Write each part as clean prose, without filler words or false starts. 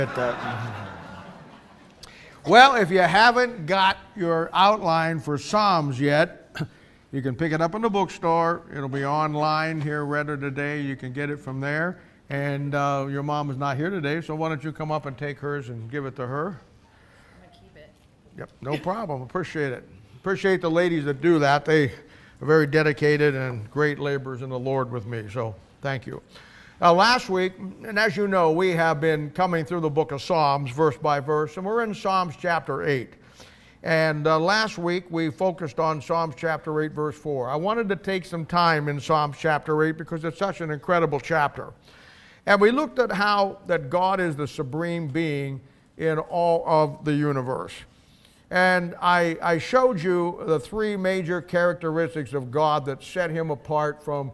Well, if you haven't got your outline for Psalms yet, you can pick it up in the bookstore. It'll be online here later today. You can get it from there. And your mom is not here today, so why don't you come up and take hers and give it to her? I'm going to keep it. Yep, no problem. Appreciate it. Appreciate the ladies that do that. They are very dedicated and great laborers in the Lord with me, so thank you. Last week, and as you know, we have been coming through the book of Psalms verse by verse, and we're in Psalms chapter 8. And last week we focused on Psalms chapter 8 verse 4. I wanted to take some time in Psalms chapter 8 because it's such an incredible chapter. And we looked at how that God is the supreme being in all of the universe. And I showed you the three major characteristics of God that set him apart from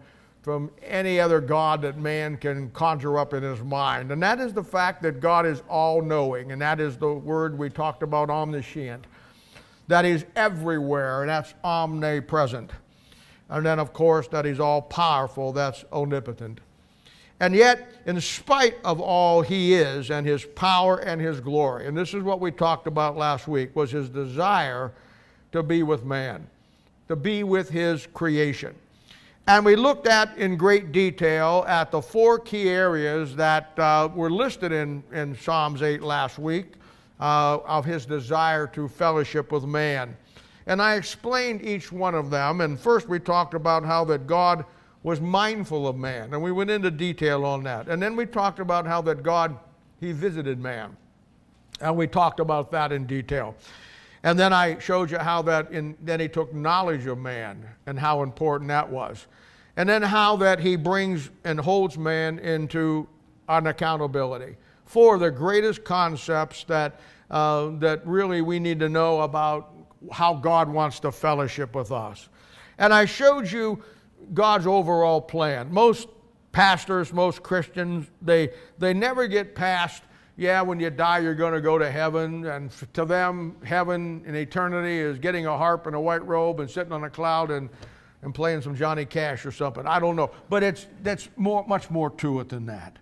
any other God that man can conjure up in his mind. And that is the fact that God is all-knowing, and that is the word we talked about, omniscient. That he's everywhere, and that's omnipresent. And then, of course, that he's all-powerful, that's omnipotent. And yet, in spite of all he is, and his power and his glory, and this is what we talked about last week, was his desire to be with man, to be with his creation. And we looked at in great detail at the four key areas that were listed in Psalms 8 last week of his desire to fellowship with man. And I explained each one of them. And first we talked about how that God was mindful of man. And we went into detail on that. And then we talked about how that God, he visited man. And we talked about that in detail. And then I showed you how that then he took knowledge of man and how important that was. And then how that he brings and holds man into an accountability for the greatest concepts that really we need to know about how God wants to fellowship with us. And I showed you God's overall plan. Most pastors, most Christians, they never get past, yeah, when you die you're going to go to heaven, and to them heaven in eternity is getting a harp and a white robe and sitting on a cloud and playing some Johnny Cash or something. I don't know. But that's much more to it than that.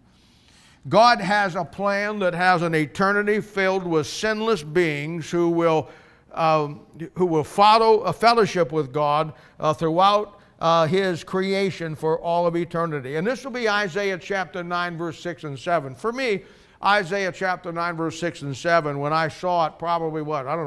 God has a plan that has an eternity filled with sinless beings who will follow a fellowship with God throughout his creation for all of eternity. And this will be Isaiah chapter 9, verse 6 and 7. For me, Isaiah chapter 9, verse 6 and 7, when I saw it probably,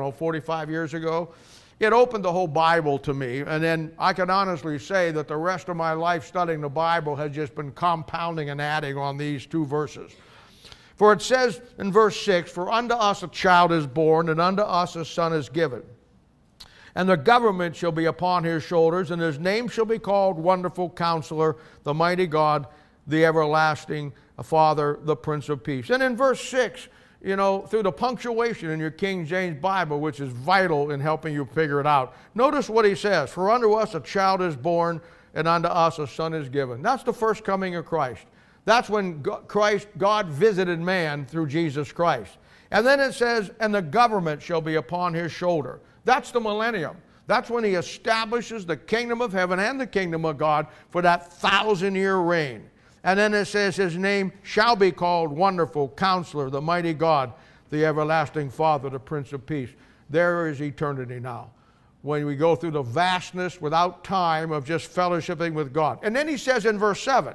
45 years ago, it opened the whole Bible to me. And then I can honestly say that the rest of my life studying the Bible has just been compounding and adding on these two verses. For it says in verse 6, "For unto us a child is born, and unto us a son is given. And the government shall be upon his shoulders, and his name shall be called Wonderful Counselor, the Mighty God, the Everlasting Father, the Prince of Peace." And in verse 6, you know, through the punctuation in your King James Bible, which is vital in helping you figure it out, notice what he says: "For unto us a child is born, and unto us a son is given." That's the first coming of Christ. That's when God visited man through Jesus Christ. And then it says, "And the government shall be upon his shoulder." That's the millennium. That's when he establishes the kingdom of heaven and the kingdom of God for that 1,000-year reign. And then it says, "His name shall be called Wonderful Counselor, the Mighty God, the Everlasting Father, the Prince of Peace." There is eternity now, when we go through the vastness without time of just fellowshipping with God. And then he says in verse 7,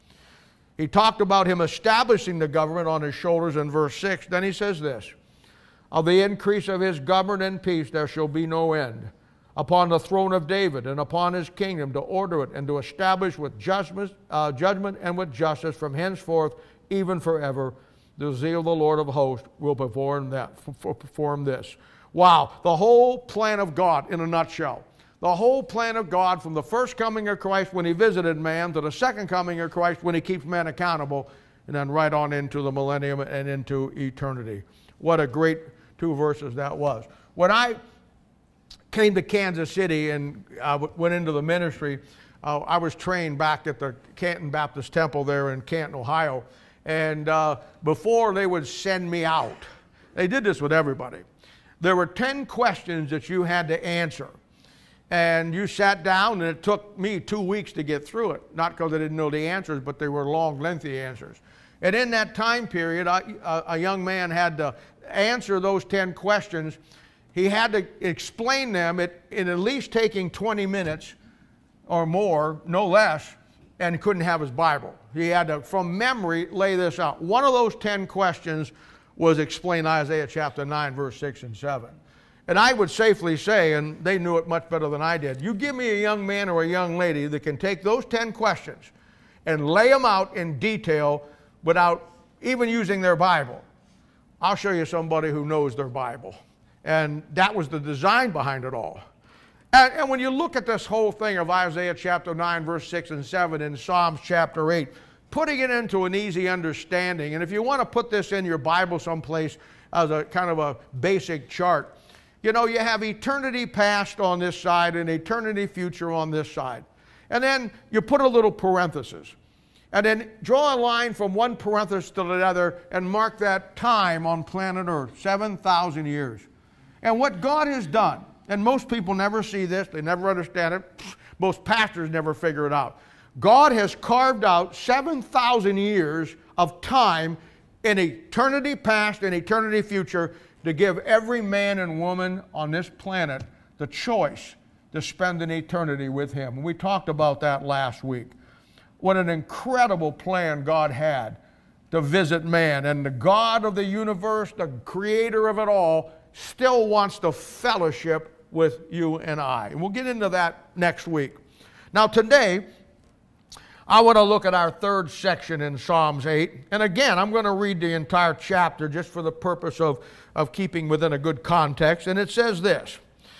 he talked about him establishing the government on his shoulders in verse 6. Then he says this: "Of the increase of his government and peace there shall be no end, upon the throne of David and upon his kingdom, to order it and to establish with judgment and with justice from henceforth, even forever. The zeal of the Lord of hosts will perform this." Wow, the whole plan of God in a nutshell. The whole plan of God from the first coming of Christ when he visited man to the second coming of Christ when he keeps man accountable, and then right on into the millennium and into eternity. What a great two verses that was. When I came to Kansas City and went into the ministry, I was trained back at the Canton Baptist Temple there in Canton, Ohio. And before they would send me out, they did this with everybody. There were 10 questions that you had to answer. And you sat down, and it took me 2 weeks to get through it. Not because I didn't know the answers, but they were long, lengthy answers. And in that time period, a young man had to answer those 10 questions. He had to explain them in at least taking 20 minutes or more, no less, and couldn't have his Bible. He had to, from memory, lay this out. One of those 10 questions was explain Isaiah chapter 9, verse 6 and 7. And I would safely say, and they knew it much better than I did, you give me a young man or a young lady that can take those 10 questions and lay them out in detail without even using their Bible. I'll show you somebody who knows their Bible. And that was the design behind it all. And when you look at this whole thing of Isaiah chapter 9, verse 6 and 7, and Psalms chapter 8, putting it into an easy understanding, and if you want to put this in your Bible someplace as a kind of a basic chart, you know, you have eternity past on this side and eternity future on this side. And then you put a little parenthesis. And then draw a line from one parenthesis to the other and mark that time on planet Earth, 7,000 years. And what God has done, and most people never see this, they never understand it, most pastors never figure it out. God has carved out 7,000 years of time in eternity past and eternity future to give every man and woman on this planet the choice to spend an eternity with Him. And we talked about that last week. What an incredible plan God had to visit man. And the God of the universe, the creator of it all, still wants to fellowship with you and I. And we'll get into that next week. Now today, I want to look at our third section in Psalms 8. And again, I'm going to read the entire chapter just for the purpose of keeping within a good context. And it says this,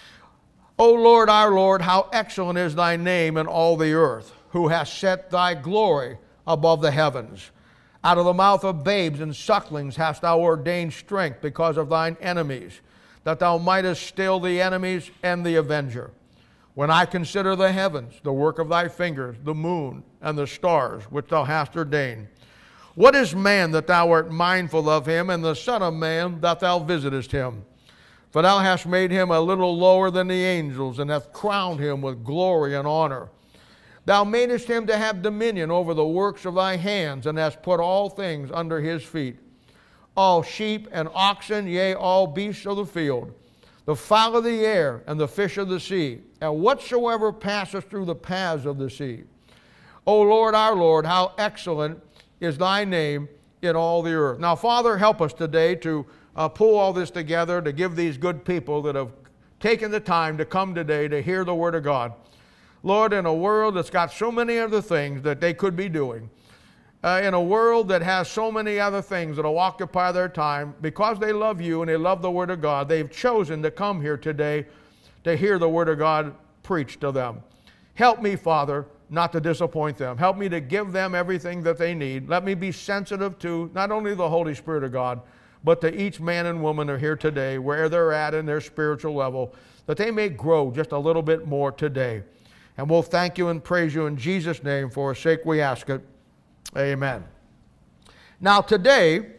O Lord, our Lord, how excellent is thy name in all the earth, who hast set thy glory above the heavens. Out of the mouth of babes and sucklings hast thou ordained strength because of thine enemies, that thou mightest still the enemies and the avenger. When I consider the heavens, the work of thy fingers, the moon and the stars, which thou hast ordained. What is man that thou art mindful of him, and the son of man that thou visitest him? For thou hast made him a little lower than the angels, and hast crowned him with glory and honor. Thou madest him to have dominion over the works of thy hands, and hast put all things under his feet. All sheep and oxen, yea, all beasts of the field, the fowl of the air, and the fish of the sea, and whatsoever passeth through the paths of the sea. O Lord, our Lord, how excellent is thy name in all the earth. Now, Father, help us today to pull all this together, to give these good people that have taken the time to come today to hear the Word of God. Lord, in a world that's got so many other things that they could be doing, in a world that has so many other things that will occupy their time, because they love you and they love the Word of God, they've chosen to come here today to hear the Word of God preached to them. Help me, Father, not to disappoint them. Help me to give them everything that they need. Let me be sensitive to not only the Holy Spirit of God, but to each man and woman who are here today, where they're at in their spiritual level, that they may grow just a little bit more today. And we'll thank you and praise you in Jesus' name. For our sake we ask it. Amen. Now today,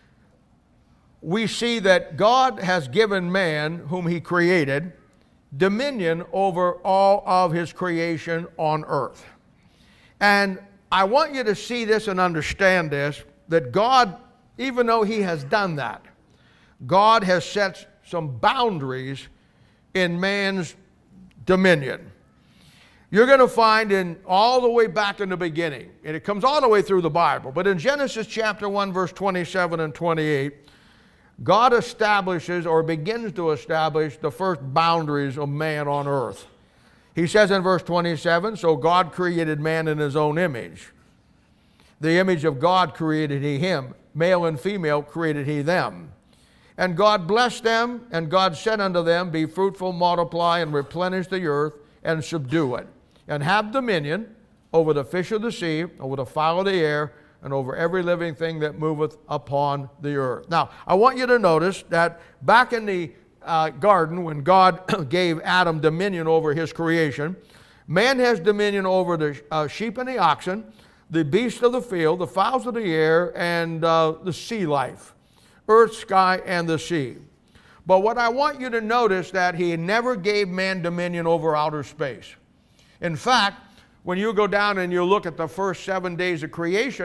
we see that God has given man, whom He created, dominion over all of His creation on earth. And I want you to see this and understand this, that God, even though He has done that, God has set some boundaries in man's dominion. You're going to find in all the way back in the beginning, and it comes all the way through the Bible, but in Genesis chapter 1, verse 27 and 28, God establishes or begins to establish the first boundaries of man on earth. He says in verse 27, so God created man in His own image. The image of God created He him. Male and female created He them. And God blessed them, and God said unto them, be fruitful, multiply, and replenish the earth, and subdue it, and have dominion over the fish of the sea, over the fowl of the air, and over every living thing that moveth upon the earth. Now, I want you to notice that back in the garden, when God gave Adam dominion over his creation, man has dominion over the sheep and the oxen, the beasts of the field, the fowls of the air, and the sea life, earth, sky, and the sea. But what I want you to notice that He never gave man dominion over outer space. In fact, when you go down and you look at the first 7 days of creation,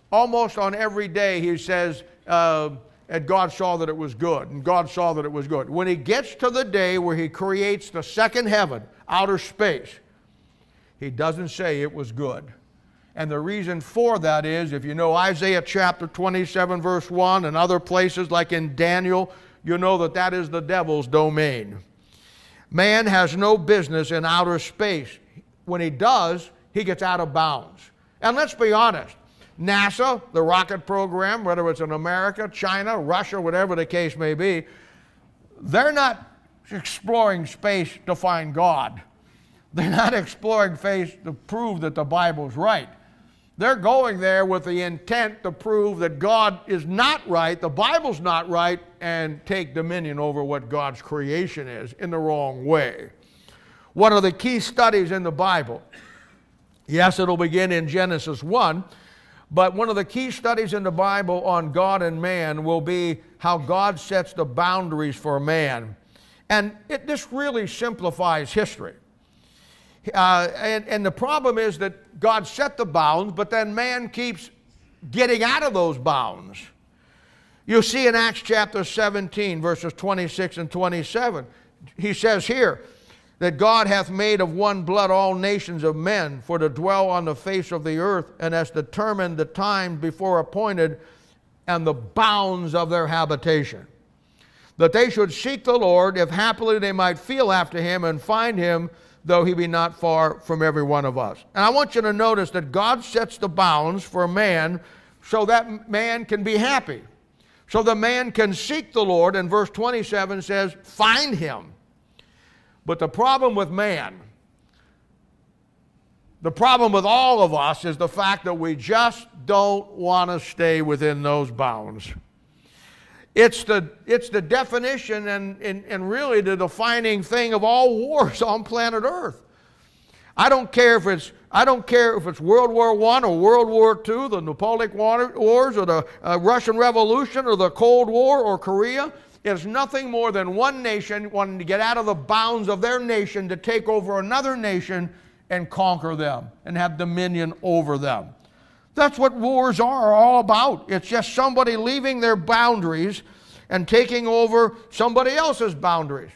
almost on every day he says, and God saw that it was good, and God saw that it was good. When he gets to the day where he creates the second heaven, outer space, he doesn't say it was good. And the reason for that is, if you know Isaiah chapter 27 verse 1 and other places like in Daniel, you know that that is the devil's domain. Man has no business in outer space. When he does, he gets out of bounds. And let's be honest, NASA, the rocket program, whether it's in America, China, Russia, whatever the case may be, they're not exploring space to find God. They're not exploring space to prove that the Bible's right. They're going there with the intent to prove that God is not right, the Bible's not right, and take dominion over what God's creation is in the wrong way. One of the key studies in the Bible, yes, it'll begin in Genesis 1, but one of the key studies in the Bible on God and man will be how God sets the boundaries for man. And this really simplifies history. And the problem is that God set the bounds, but then man keeps getting out of those bounds. You see in Acts chapter 17, verses 26 and 27, he says here, that God hath made of one blood all nations of men for to dwell on the face of the earth, and has determined the time before appointed and the bounds of their habitation, that they should seek the Lord, if happily they might feel after him and find him, though he be not far from every one of us. And I want you to notice that God sets the bounds for man so that man can be happy, so the man can seek the Lord, and verse 27 says, find him. But the problem with man, the problem with all of us, is the fact that we just don't want to stay within those bounds. It's the definition and really the defining thing of all wars on planet Earth. I don't care if it's World War I or World War II, the Napoleonic Wars, or the Russian Revolution, or the Cold War, or Korea. It's nothing more than one nation wanting to get out of the bounds of their nation to take over another nation and conquer them and have dominion over them. That's what wars are all about. It's just somebody leaving their boundaries and taking over somebody else's boundaries.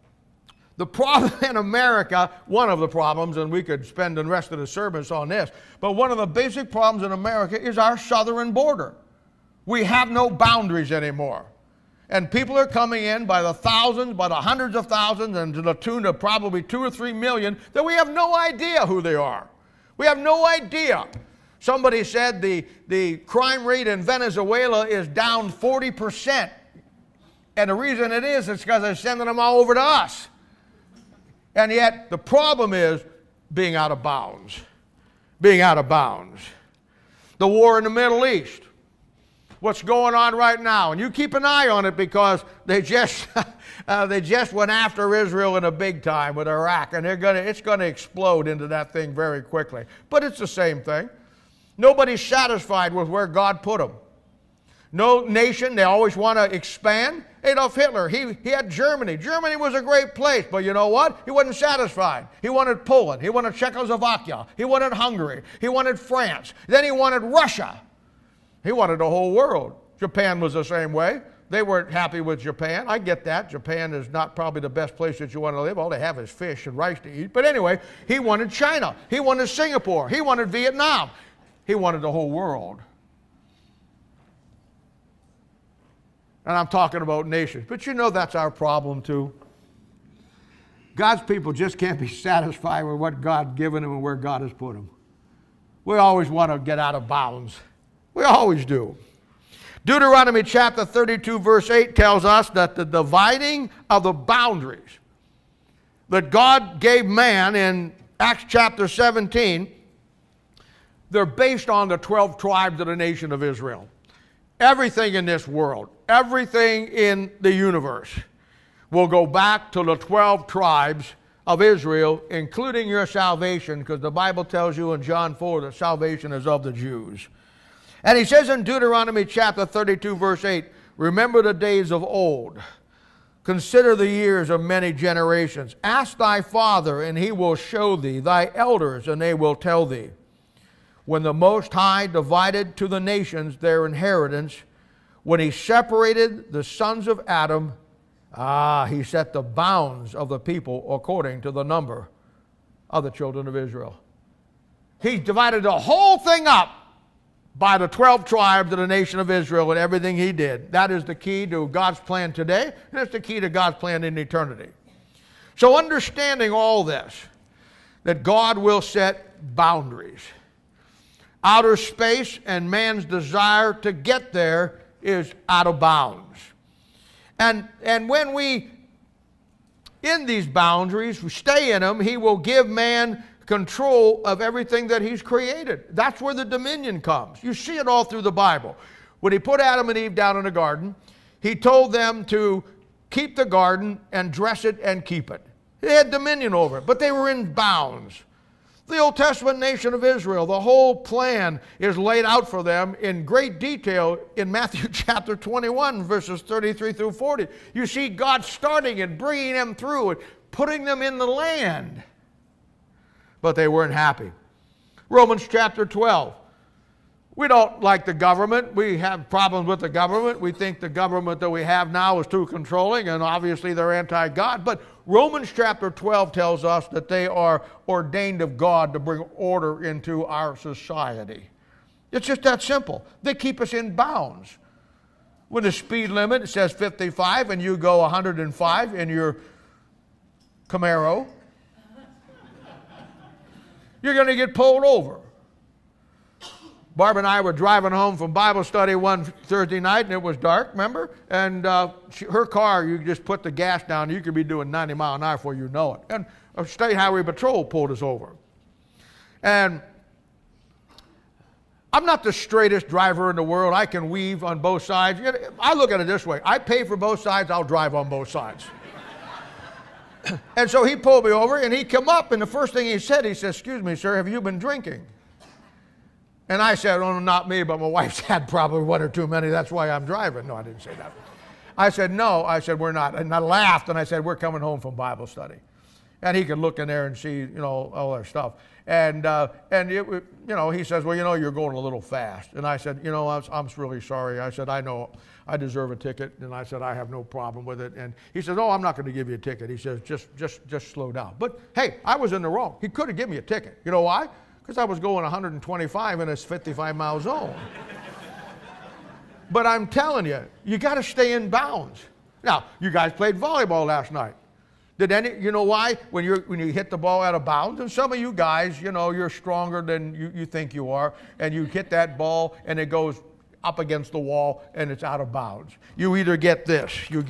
The problem in America, one of the problems, and we could spend the rest of the service on this, but one of the basic problems in America is our southern border. We have no boundaries anymore. And people are coming in by the thousands, by the hundreds of thousands, and to the tune of probably 2 or 3 million that we have no idea who they are. We have no idea. Somebody said the crime rate in Venezuela is down 40%. And the reason it is because they're sending them all over to us. And yet the problem is being out of bounds. Being out of bounds. The war in the Middle East. What's going on right now, and you keep an eye on it, because they just went after Israel in a big time with Iraq, and it's going to explode into that thing very quickly. But it's the same thing. Nobody's satisfied with where God put them. No nation, they always want to expand. Adolf Hitler, he had Germany. Germany was a great place, but you know what? He wasn't satisfied. He wanted Poland. He wanted Czechoslovakia. He wanted Hungary. He wanted France. Then he wanted Russia. He wanted the whole world. Japan was the same way. They weren't happy with Japan. I get that. Japan is not probably the best place that you want to live. All they have is fish and rice to eat. But anyway, he wanted China. He wanted Singapore. He wanted Vietnam. He wanted the whole world. And I'm talking about nations. But you know that's our problem too. God's people just can't be satisfied with what God's given them and where God has put them. We always want to get out of bounds. We always do. Deuteronomy chapter 32 verse 8 tells us that the dividing of the boundaries that God gave man in Acts chapter 17, they're based on the 12 tribes of the nation of Israel. Everything in this world, everything in the universe will go back to the 12 tribes of Israel, including your salvation, because the Bible tells you in John 4 that salvation is of the Jews. And he says in Deuteronomy chapter 32 verse 8, remember the days of old. Consider the years of many generations. Ask thy father, and he will show thee, thy elders, and they will tell thee. when the Most High divided to the nations their inheritance, when he separated the sons of Adam, he set the bounds of the people according to the number of the children of Israel. He divided the whole thing up by the 12 tribes of the nation of Israel and everything he did. That is the key to God's plan today, and it's the key to God's plan in eternity. So understanding all this, that God will set boundaries. Outer space and man's desire to get there is out of bounds. And when we, in these boundaries, we stay in them, he will give man control of everything that he's created. That's where the dominion comes. You see it all through the Bible. When he put Adam and Eve down in the garden, he told them to keep the garden and dress it and keep it. They had dominion over it, but they were in bounds. The Old Testament nation of Israel, the whole plan is laid out for them in great detail in Matthew chapter 21, verses 33 through 40. You see God starting and bringing them through and putting them in the land. But they weren't happy. Romans chapter 12. We don't like the government. We have problems with the government. We think the government that we have now is too controlling, and obviously they're anti-God. But Romans chapter 12 tells us that they are ordained of God to bring order into our society. It's just that simple. They keep us in bounds. When the speed limit says 55 and you go 105 in your Camaro, you're going to get pulled over. Barb and I were driving home from Bible study one Thursday night, and it was dark, remember? And her car, you just put the gas down, you could be doing 90 miles an hour before you know it. And a state highway patrol pulled us over. And I'm not the straightest driver in the world. I can weave on both sides. I look at it this way. I pay for both sides, I'll drive on both sides. And so he pulled me over, and he come up, and the first thing he said, he said, "Excuse me, sir, have you been drinking?" And I said, "Oh, not me, but my wife's had probably one or too many. That's why I'm driving." No, I didn't say that. I said, "No." I said, "We're not." And I laughed, and I said, "We're coming home from Bible study." And he could look in there and see, all that stuff. And he says, "Well, you're going a little fast." And I said, I'm really sorry." I said, "I know I deserve a ticket." And I said, "I have no problem with it." And he says, "Oh, I'm not going to give you a ticket." He says, just slow down. But hey, I was in the wrong. He could have given me a ticket. You know why? Because I was going 125 in a 55-mile zone. But I'm telling you, you got to stay in bounds. Now, you guys played volleyball last night. You know why? When you hit the ball out of bounds, and some of you guys, you're stronger than you think you are, and you hit that ball and it goes up against the wall and it's out of bounds. You either get this,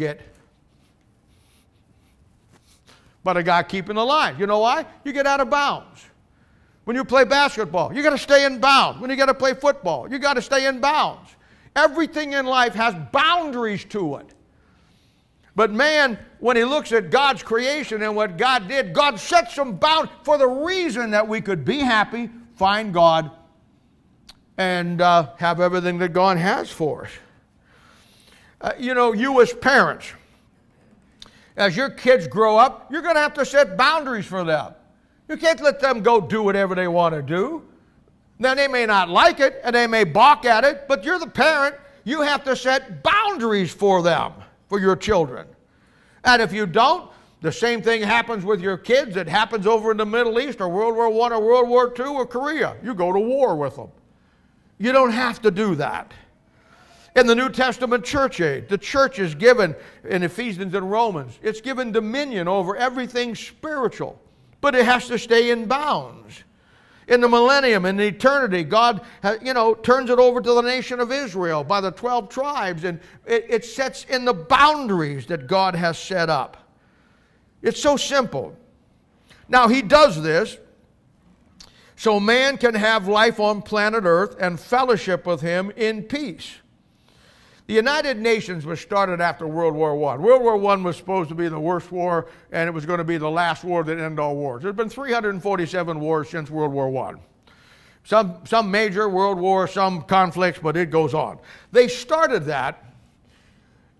but a guy keeping the line. You know why? You get out of bounds. When you play basketball, you got to stay in bounds. When you got to play football, you got to stay in bounds. Everything in life has boundaries to it. But man, when he looks at God's creation and what God did, God set some bounds for the reason that we could be happy, find God, and have everything that God has for us. You as parents, as your kids grow up, you're going to have to set boundaries for them. You can't let them go do whatever they want to do. Now, they may not like it, and they may balk at it, but you're the parent. You have to set boundaries for them, for your children. And if you don't, the same thing happens with your kids. It happens over in the Middle East or World War I or World War II or Korea. You go to war with them. You don't have to do that. In the New Testament church age, the church is given, in Ephesians and Romans, it's given dominion over everything spiritual. But it has to stay in bounds. In the millennium, in eternity, God turns it over to the nation of Israel by the 12 tribes, and it sets in the boundaries that God has set up. It's so simple. Now, he does this so man can have life on planet Earth and fellowship with him in peace. The United Nations was started after World War I. World War I was supposed to be the worst war, and it was going to be the last war that ended all wars. There's been 347 wars since World War I. Some major world wars, some conflicts, but it goes on. They started that,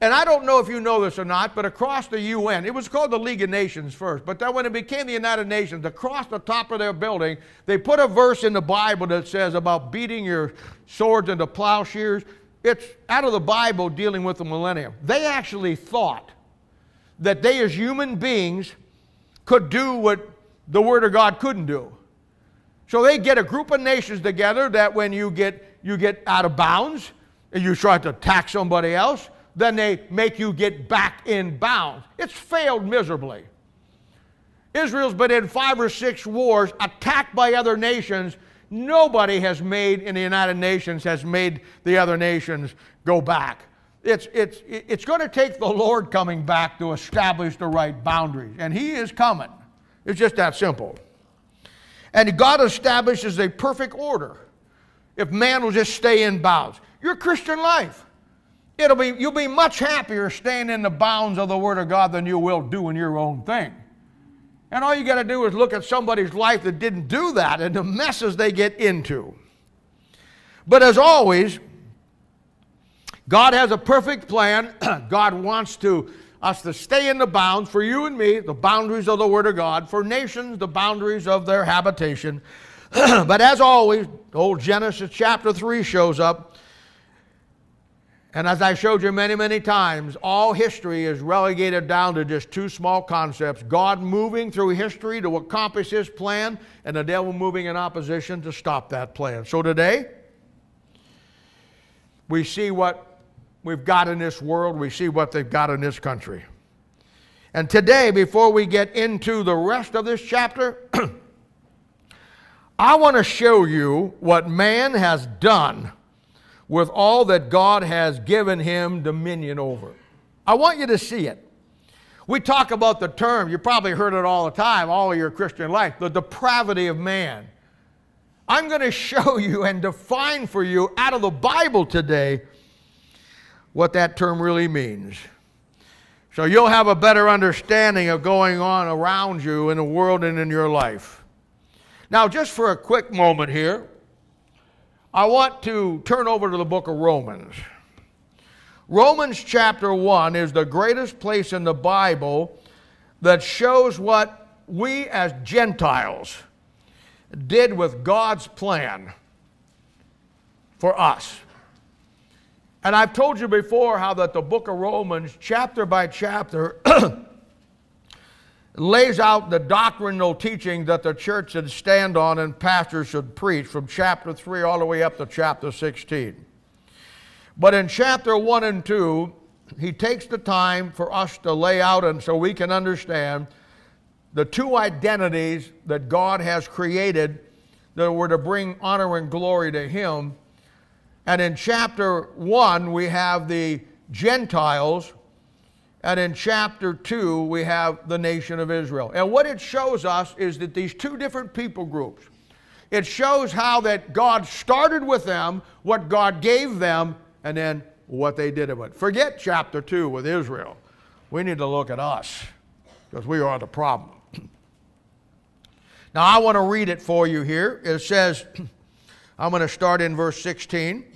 And I don't know if you know this or not, but across the UN, it was called the League of Nations first, but then when it became the United Nations, across the top of their building, they put a verse in the Bible that says about beating your swords into plowshares. It's out of the Bible dealing with the millennium. They actually thought that they as human beings could do what the Word of God couldn't do. So they get a group of nations together that when you get out of bounds and you try to attack somebody else, then they make you get back in bounds. It's failed miserably. Israel's been in 5 or 6 wars, attacked by other nations. Nobody has made, in the United Nations, has made the other nations go back. It's going to take the Lord coming back to establish the right boundaries. And He is coming. It's just that simple. And God establishes a perfect order if man will just stay in bounds. Your Christian life, you'll be much happier staying in the bounds of the Word of God than you will doing your own thing. And all you got to do is look at somebody's life that didn't do that and the messes they get into. But as always, God has a perfect plan. God wants us to stay in the bounds, for you and me, the boundaries of the Word of God, for nations, the boundaries of their habitation. But as always, old Genesis chapter 3 shows up. And as I showed you many, many times, all history is relegated down to just 2 small concepts. God moving through history to accomplish His plan, and the devil moving in opposition to stop that plan. So today, we see what we've got in this world. We see what they've got in this country. And today, before we get into the rest of this chapter, I want to show you what man has done with all that God has given him dominion over. I want you to see it. We talk about the term, you probably heard it all the time, all of your Christian life, the depravity of man. I'm going to show you and define for you out of the Bible today what that term really means. So you'll have a better understanding of going on around you in the world and in your life. Now, just for a quick moment here, I want to turn over to the book of Romans. Romans chapter 1 is the greatest place in the Bible that shows what we as Gentiles did with God's plan for us. And I've told you before how that the book of Romans, chapter by chapter, lays out the doctrinal teaching that the church should stand on and pastors should preach from chapter 3 all the way up to chapter 16. But in chapter 1 and 2, he takes the time for us to lay out and so we can understand the 2 identities that God has created that were to bring honor and glory to Him. And in chapter 1, we have the Gentiles. And in chapter 2, we have the nation of Israel. And what it shows us is that these 2 different people groups, it shows how that God started with them, what God gave them, and then what they did with it. Forget chapter 2 with Israel. We need to look at us because we are the problem. Now, I want to read it for you here. It says, I'm going to start in verse 16.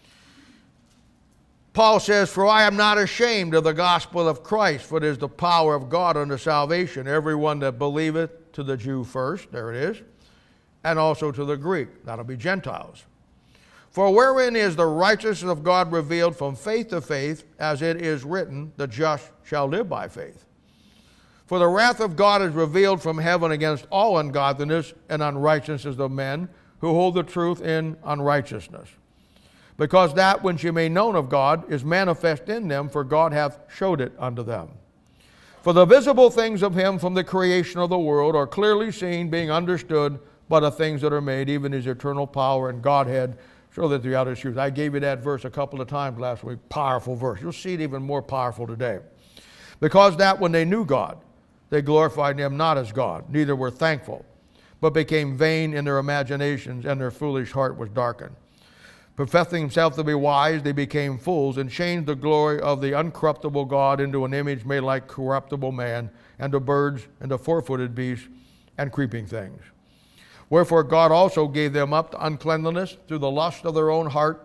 Paul says, "For I am not ashamed of the gospel of Christ, for it is the power of God unto salvation, everyone that believeth, to the Jew first," there it is, "and also to the Greek," that'll be Gentiles. "For wherein is the righteousness of God revealed from faith to faith, as it is written, the just shall live by faith. For the wrath of God is revealed from heaven against all ungodliness and unrighteousness of men, who hold the truth in unrighteousness. Because that which ye may known of God is manifest in them, for God hath showed it unto them. For the visible things of Him from the creation of the world are clearly seen, being understood by the things that are made, even His eternal power and Godhead, so that throughout His truth." I gave you that verse a couple of times last week. Powerful verse. You'll see it even more powerful today. "Because that when they knew God, they glorified Him not as God, neither were thankful, but became vain in their imaginations, and their foolish heart was darkened. Professing themselves to be wise, they became fools, and changed the glory of the uncorruptible God into an image made like corruptible man, and to birds, and to four-footed beasts, and creeping things. Wherefore God also gave them up to uncleanness through the lust of their own heart,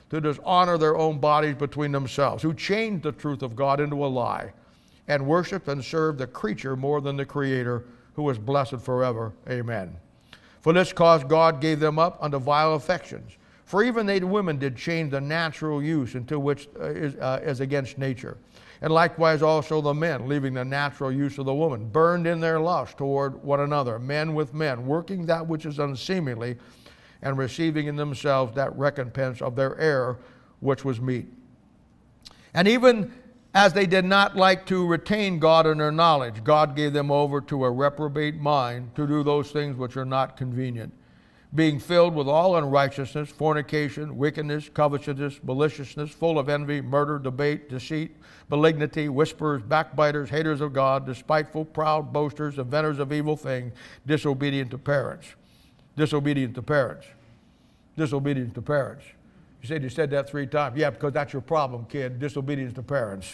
to dishonor their own bodies between themselves, who changed the truth of God into a lie, and worshiped and served the creature more than the Creator, who is blessed forever. Amen. For this cause God gave them up unto vile affections. For even they women did change the natural use into which is against nature. And likewise also the men, leaving the natural use of the woman, burned in their lust toward one another, men with men, working that which is unseemly, and receiving in themselves that recompense of their error, which was meet. And even as they did not like to retain God in their knowledge, God gave them over to a reprobate mind to do those things which are not convenient, being filled with all unrighteousness, fornication, wickedness, covetousness, maliciousness, full of envy, murder, debate, deceit, malignity, whisperers, backbiters, haters of God, despiteful, proud, boasters, inventors of evil things, disobedient to parents. Disobedient to parents. Disobedience to parents. You said that 3 times. Yeah, because that's your problem, kid. Disobedience to parents.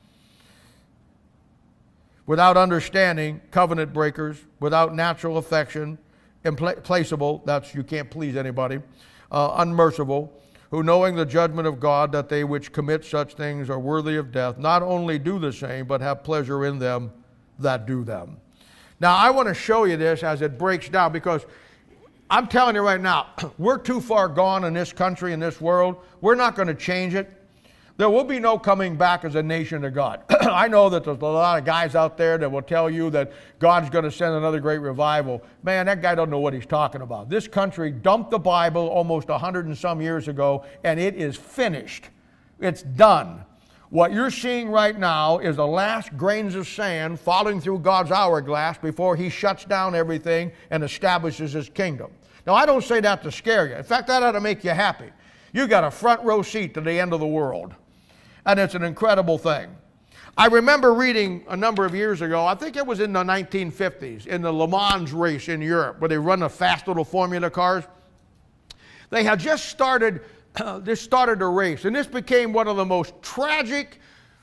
Without understanding, covenant breakers, without natural affection, implacable, that's you can't please anybody, unmerciful, who knowing the judgment of God, that they which commit such things are worthy of death, not only do the same, but have pleasure in them that do them. Now, I want to show you this as it breaks down, because I'm telling you right now, we're too far gone in this country, in this world. We're not going to change it. There will be no coming back as a nation to God. I know that there's a lot of guys out there that will tell you that God's going to send another great revival. Man, that guy doesn't know what he's talking about. This country dumped the Bible almost 100 and some years ago, and it is finished. It's done. What you're seeing right now is the last grains of sand falling through God's hourglass before He shuts down everything and establishes His kingdom. Now, I don't say that to scare you. In fact, that ought to make you happy. You got a front row seat to the end of the world. And it's an incredible thing. I remember reading a number of years ago, I think it was in the 1950s, in the Le Mans race in Europe, where they run the fast little formula cars. They had just started a race, and this became one of the most tragic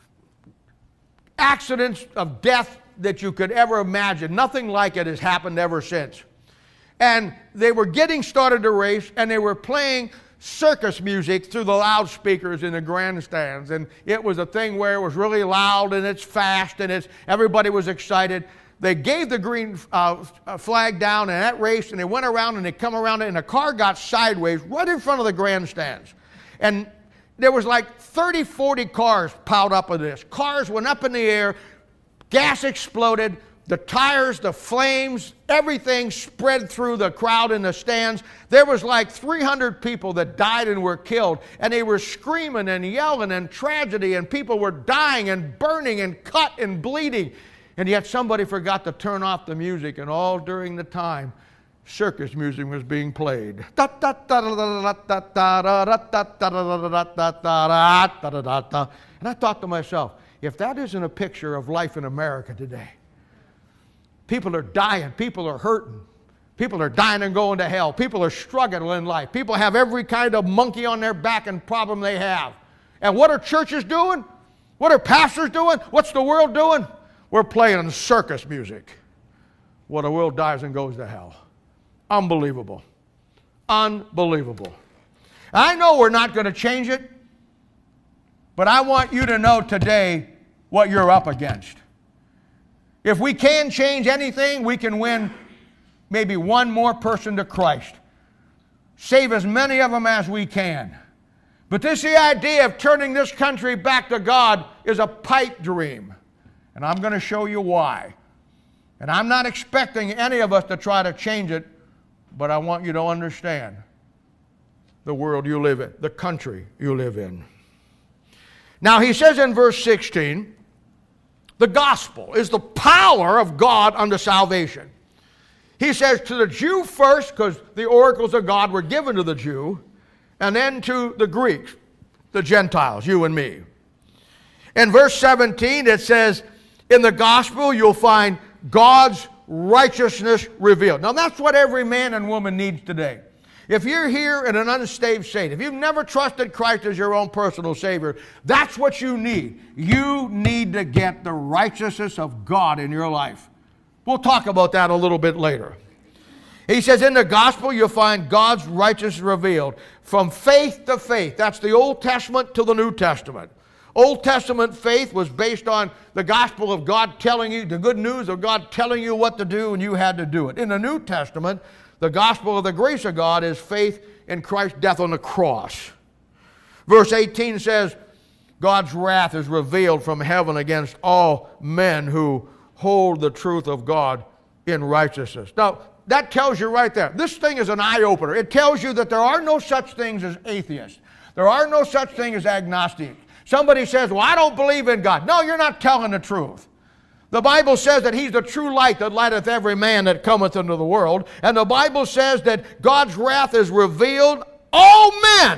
accidents of death that you could ever imagine. Nothing like it has happened ever since. And they were getting started to race, and they were playing circus music through the loudspeakers in the grandstands, and it was a thing where it was really loud and it's fast and everybody was excited. They gave the green flag down in that race, and they went around and they come around it, and the car got sideways right in front of the grandstands. And there was like 30, 40 cars piled up with this. Cars went up in the air, gas exploded, the tires, the flames, everything spread through the crowd in the stands. There was like 300 people that died and were killed, and they were screaming and yelling and tragedy, and people were dying and burning and cut and bleeding. And yet somebody forgot to turn off the music, and all during the time, circus music was being played. And I thought to myself, if that isn't a picture of life in America today, people are dying. People are hurting. People are dying and going to hell. People are struggling in life. People have every kind of monkey on their back and problem they have. And what are churches doing? What are pastors doing? What's the world doing? We're playing circus music. Well, the world dies and goes to hell. Unbelievable. Unbelievable. I know we're not going to change it, but I want you to know today what you're up against. If we can change anything, we can win maybe one more person to Christ. Save as many of them as we can. But the idea of turning this country back to God is a pipe dream. And I'm going to show you why. And I'm not expecting any of us to try to change it, but I want you to understand the world you live in, the country you live in. Now, he says in verse 16, the gospel is the power of God unto salvation. He says to the Jew first, because the oracles of God were given to the Jew, and then to the Greeks, the Gentiles, you and me. In verse 17, it says, in the gospel you'll find God's righteousness revealed. Now that's what every man and woman needs today. If you're here in an unsaved state, if you've never trusted Christ as your own personal Savior, that's what you need. You need to get the righteousness of God in your life. We'll talk about that a little bit later. He says in the gospel you'll find God's righteousness revealed from faith to faith. That's the Old Testament to the New Testament. Old Testament faith was based on the gospel of God telling you, the good news of God telling you what to do, and you had to do it. In the New Testament, the gospel of the grace of God is faith in Christ's death on the cross. Verse 18 says, God's wrath is revealed from heaven against all men who hold the truth of God in righteousness. Now, that tells you right there. This thing is an eye-opener. It tells you that there are no such things as atheists. There are no such things as agnostics. Somebody says, well, I don't believe in God. No, you're not telling the truth. The Bible says that He's the true light that lighteth every man that cometh into the world. And the Bible says that God's wrath is revealed all men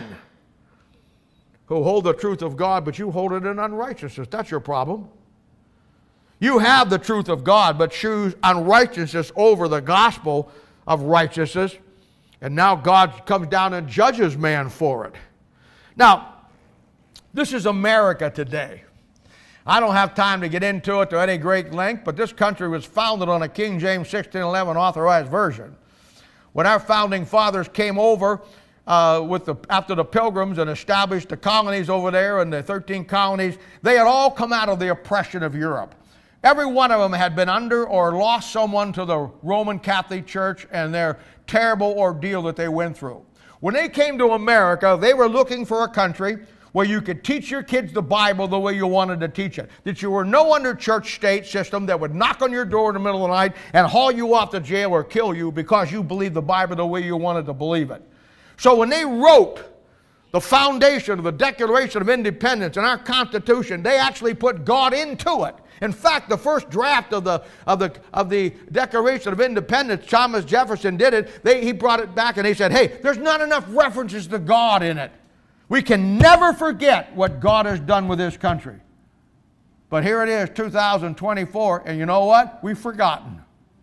who hold the truth of God, but you hold it in unrighteousness. That's your problem. You have the truth of God, but choose unrighteousness over the gospel of righteousness. And now God comes down and judges man for it. Now, this is America today. I don't have time to get into it to any great length, but this country was founded on a King James 1611 authorized version. When our founding fathers came over after the Pilgrims and established the colonies over there and the 13 colonies, they had all come out of the oppression of Europe. Every one of them had been under or lost someone to the Roman Catholic Church and their terrible ordeal that they went through. When they came to America, they were looking for a country where you could teach your kids the Bible the way you wanted to teach it. That you were no under church state system that would knock on your door in the middle of the night and haul you off to jail or kill you because you believed the Bible the way you wanted to believe it. So when they wrote the foundation of the Declaration of Independence and our Constitution, they actually put God into it. In fact, the first draft of the Declaration of Independence, Thomas Jefferson did it. He brought it back and he said, hey, there's not enough references to God in it. We can never forget what God has done with this country. But here it is, 2024, and you know what? We've forgotten.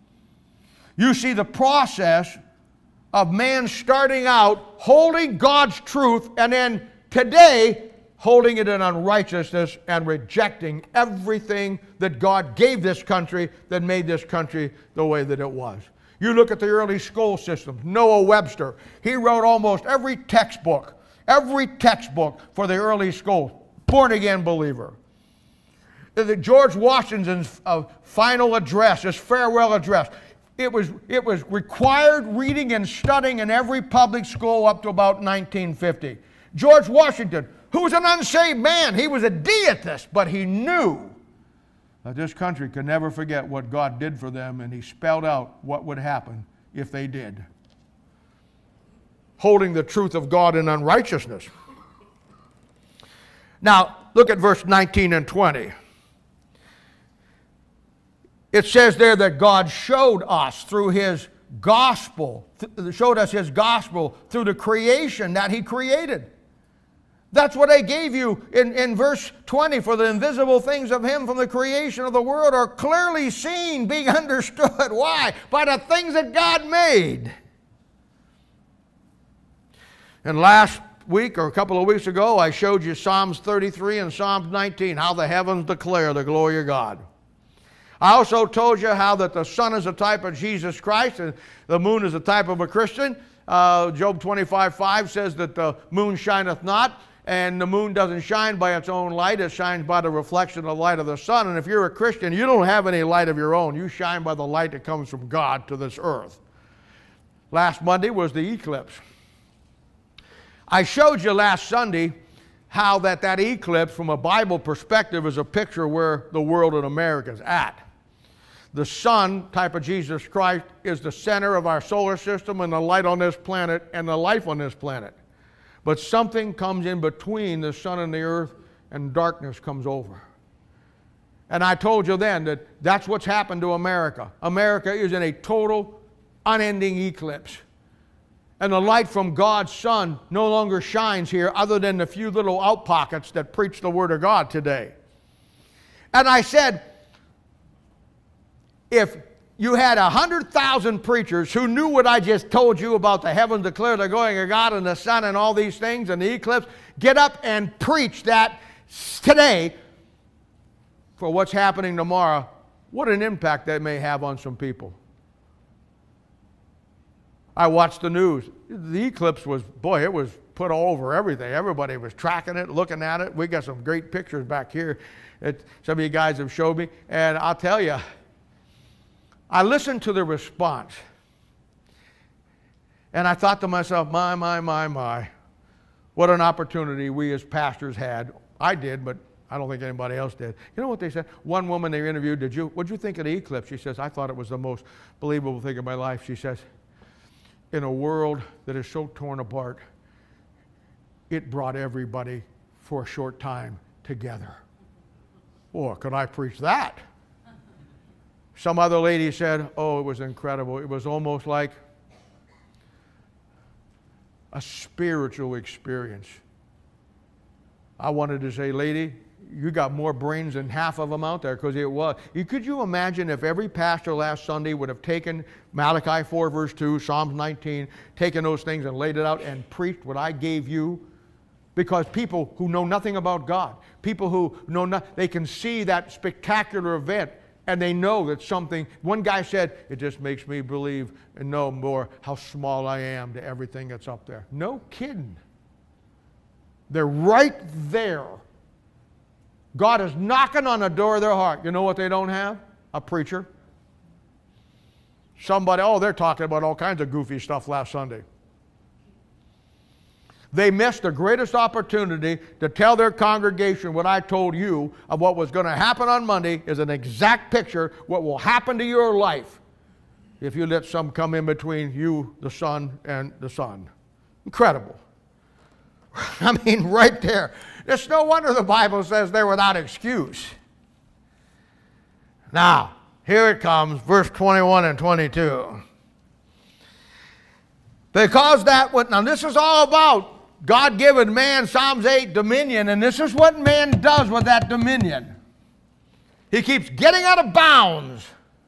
You see the process of man starting out holding God's truth and then today holding it in unrighteousness and rejecting everything that God gave this country that made this country the way that it was. You look at the early school system. Noah Webster, he wrote almost every textbook for the early school, born-again believer. George Washington's final address, his farewell address, it was required reading and studying in every public school up to about 1950. George Washington, who was an unsaved man, he was a deist, but he knew that this country could never forget what God did for them, and he spelled out what would happen if they did. Holding the truth of God in unrighteousness. Now, look at verse 19 and 20. It says there that God showed us through His gospel, showed us His gospel through the creation that He created. That's what I gave you in verse 20. For the invisible things of Him from the creation of the world are clearly seen, being understood. Why? By the things that God made. And last week, or a couple of weeks ago, I showed you Psalms 33 and Psalms 19, how the heavens declare the glory of God. I also told you how that the sun is a type of Jesus Christ and the moon is a type of a Christian. Job 25:5 says that the moon shineth not, and the moon doesn't shine by its own light. It shines by the reflection of the light of the sun. And if you're a Christian, you don't have any light of your own. You shine by the light that comes from God to this earth. Last Monday was the eclipse. I showed you last Sunday how that eclipse from a Bible perspective is a picture where the world and America is at. The sun, type of Jesus Christ, is the center of our solar system and the light on this planet and the life on this planet. But something comes in between the sun and the earth, and darkness comes over. And I told you then that that's what's happened to America. America is in a total, unending eclipse. And the light from God's sun no longer shines here other than the few little outpockets that preach the Word of God today. And I said, if you had 100,000 preachers who knew what I just told you about the heavens declare the glory of God and the sun and all these things and the eclipse, get up and preach that today for what's happening tomorrow, what an impact that may have on some people. I watched the news. The eclipse was, boy, it was put all over everything. Everybody was tracking it, looking at it. We got some great pictures back here that some of you guys have showed me. And I'll tell you, I listened to the response. And I thought to myself, my, what an opportunity we as pastors had. I did, but I don't think anybody else did. You know what they said? One woman they interviewed, what'd you think of the eclipse? She says, I thought it was the most believable thing of my life. She says, in a world that is so torn apart, it brought everybody for a short time together. Boy, could I preach that? Some other lady said, oh, it was incredible. It was almost like a spiritual experience. I wanted to say, lady, you got more brains than half of them out there, because it was. Could you imagine if every pastor last Sunday would have taken Malachi 4 verse 2, Psalms 19, taken those things and laid it out and preached what I gave you? Because people who know nothing about God, people who know not, they can see that spectacular event and they know that something, one guy said, it just makes me believe and know more how small I am to everything that's up there. No kidding. They're right there. God is knocking on the door of their heart. You know what they don't have? A preacher. Somebody, oh, they're talking about all kinds of goofy stuff last Sunday. They missed the greatest opportunity to tell their congregation what I told you of what was going to happen on Monday is an exact picture what will happen to your life if you let some come in between you, the Son, and the Son. Incredible. I mean, right there. It's no wonder the Bible says they're without excuse. Now, here it comes, verse 21 and 22. Because that, now this is all about God given man, Psalms 8, dominion, and this is what man does with that dominion. He keeps getting out of bounds.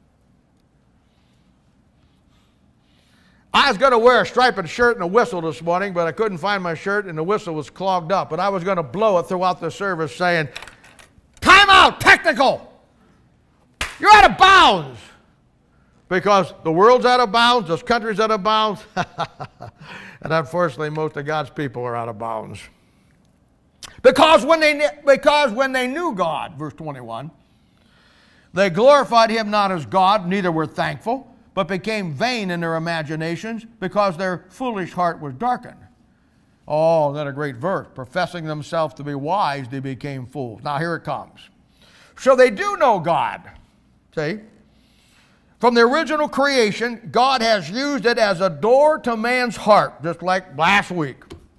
I was going to wear a striped shirt and a whistle this morning, but I couldn't find my shirt and the whistle was clogged up. But I was going to blow it throughout the service saying, time out, technical. You're out of bounds. Because the world's out of bounds, this country's out of bounds. And unfortunately, most of God's people are out of bounds. Because when they knew God, verse 21, they glorified him not as God, neither were thankful, but became vain in their imaginations, because their foolish heart was darkened. Oh, that a great verse. Professing themselves to be wise, they became fools. Now here it comes. So they do know God. See? From the original creation, God has used it as a door to man's heart, just like last week.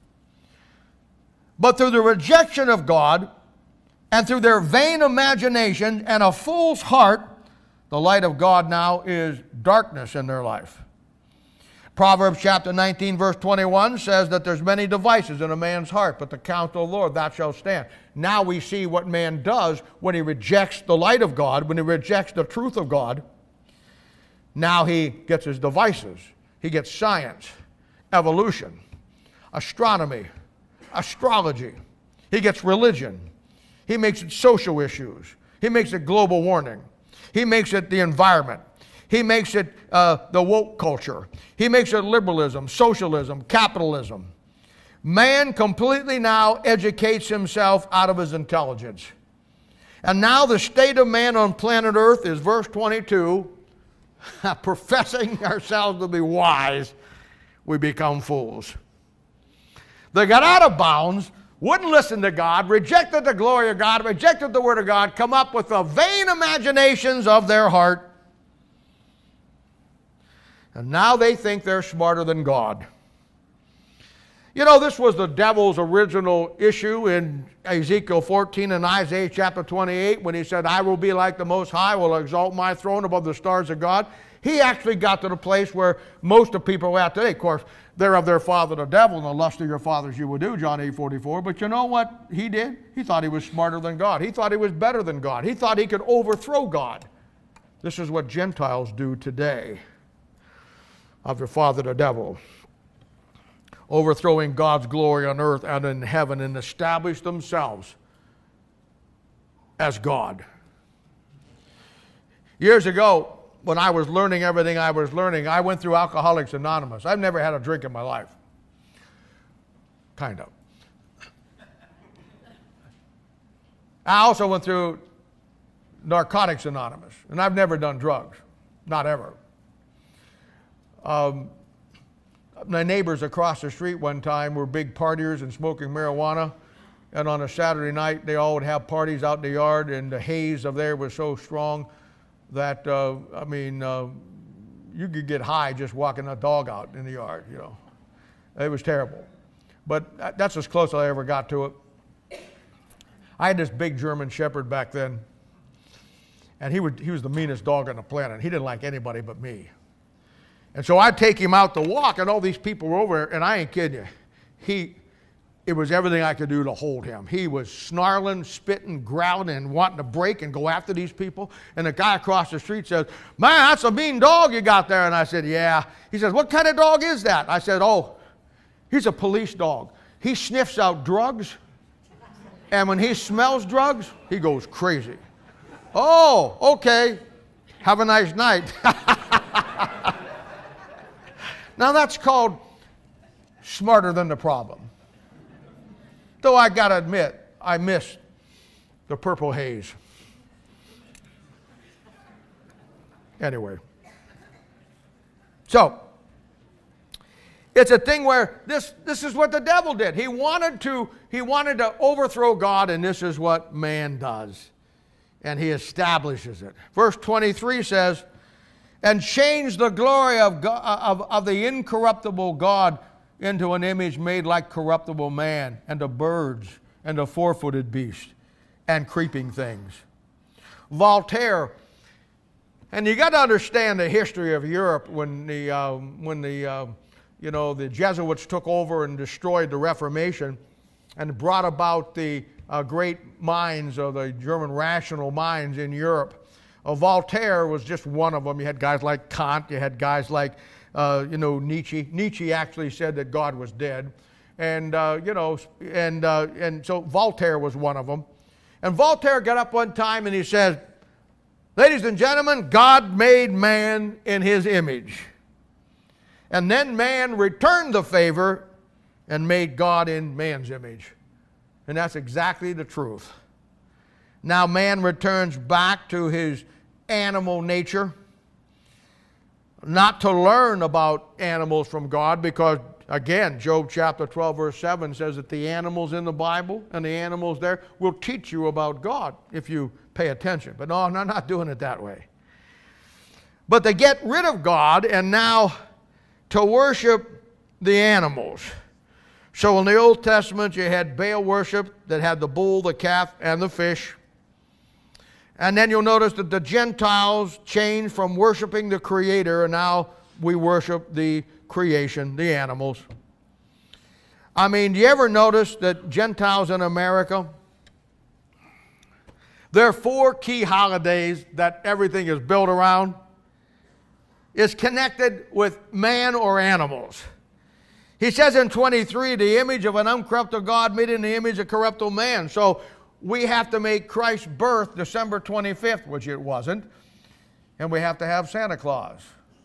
But through the rejection of God, and through their vain imagination and a fool's heart, the light of God now is darkness in their life. Proverbs chapter 19, verse 21 says that there's many devices in a man's heart, but the counsel of the Lord, thou shalt stand. Now we see what man does when he rejects the light of God, when he rejects the truth of God. Now he gets his devices. He gets science, evolution, astronomy, astrology. He gets religion. He makes it social issues. He makes it global warming. He makes it the environment. He makes it the woke culture. He makes it liberalism, socialism, capitalism. Man completely now educates himself out of his intelligence. And now the state of man on planet Earth is verse 22, professing ourselves to be wise, we become fools. They got out of bounds, wouldn't listen to God, rejected the glory of God, rejected the Word of God, come up with the vain imaginations of their heart. And now they think they're smarter than God. You know, this was the devil's original issue in Ezekiel 14 and Isaiah chapter 28 when he said, I will be like the Most High, will exalt my throne above the stars of God. He actually got to the place where most of people are at today. Of course, they're of their father the devil, and the lust of your fathers you will do, John 8:44. But you know what he did? He thought he was smarter than God. He thought he was better than God. He thought he could overthrow God. This is what Gentiles do today, of your father the devil, overthrowing God's glory on earth and in heaven, and establish themselves as God. Years ago, when I was learning everything I was learning, I went through Alcoholics Anonymous. I've never had a drink in my life. Kind of. I also went through Narcotics Anonymous, and I've never done drugs. Not ever. My neighbors across the street one time were big partiers and smoking marijuana. And on a Saturday night, they all would have parties out in the yard, and the haze of there was so strong that, you could get high just walking a dog out in the yard, you know. It was terrible. But that's as close as I ever got to it. I had this big German Shepherd back then, and he was the meanest dog on the planet. He didn't like anybody but me. And so I'd take him out to walk, and all these people were over there, and I ain't kidding you. It was everything I could do to hold him. He was snarling, spitting, growling, and wanting to break and go after these people. And the guy across the street says, "Man, that's a mean dog you got there." And I said, "Yeah." He says, "What kind of dog is that?" I said, "Oh, he's a police dog. He sniffs out drugs, and when he smells drugs, he goes crazy." "Oh, okay. Have a nice night." Now that's called smarter than the problem. Though I got to admit, I missed the purple haze. Anyway. So, it's a thing where this is what the devil did. He wanted to overthrow God, and this is what man does. And he establishes it. Verse 23 says, "And change the glory of the incorruptible God into an image made like corruptible man, and to birds, and to four-footed beasts, and creeping things." Voltaire, and you got to understand the history of Europe when the Jesuits took over and destroyed the Reformation, and brought about the great minds of the German rational minds in Europe. Voltaire was just one of them. You had guys like Kant. You had guys like Nietzsche. Nietzsche actually said that God was dead, and so Voltaire was one of them. And Voltaire got up one time and he said, "Ladies and gentlemen, God made man in his image, and then man returned the favor and made God in man's image." And that's exactly the truth. Now man returns back to his animal nature, not to learn about animals from God, because again, Job chapter 12 verse 7 says that the animals in the Bible and the animals there will teach you about God if you pay attention. But no, I'm not doing it that way. But to get rid of God and now to worship the animals. So in the Old Testament you had Baal worship that had the bull, the calf, and the fish. And then you'll notice that the Gentiles changed from worshiping the Creator, and now we worship the creation, the animals. I mean, do you ever notice that Gentiles in America, there are 4 key holidays that everything is built around. It's connected with man or animals. He says in 23, "The image of an uncorruptible God made in the image of corruptible man." So we have to make Christ's birth December 25th, which it wasn't, and we have to have Santa Claus.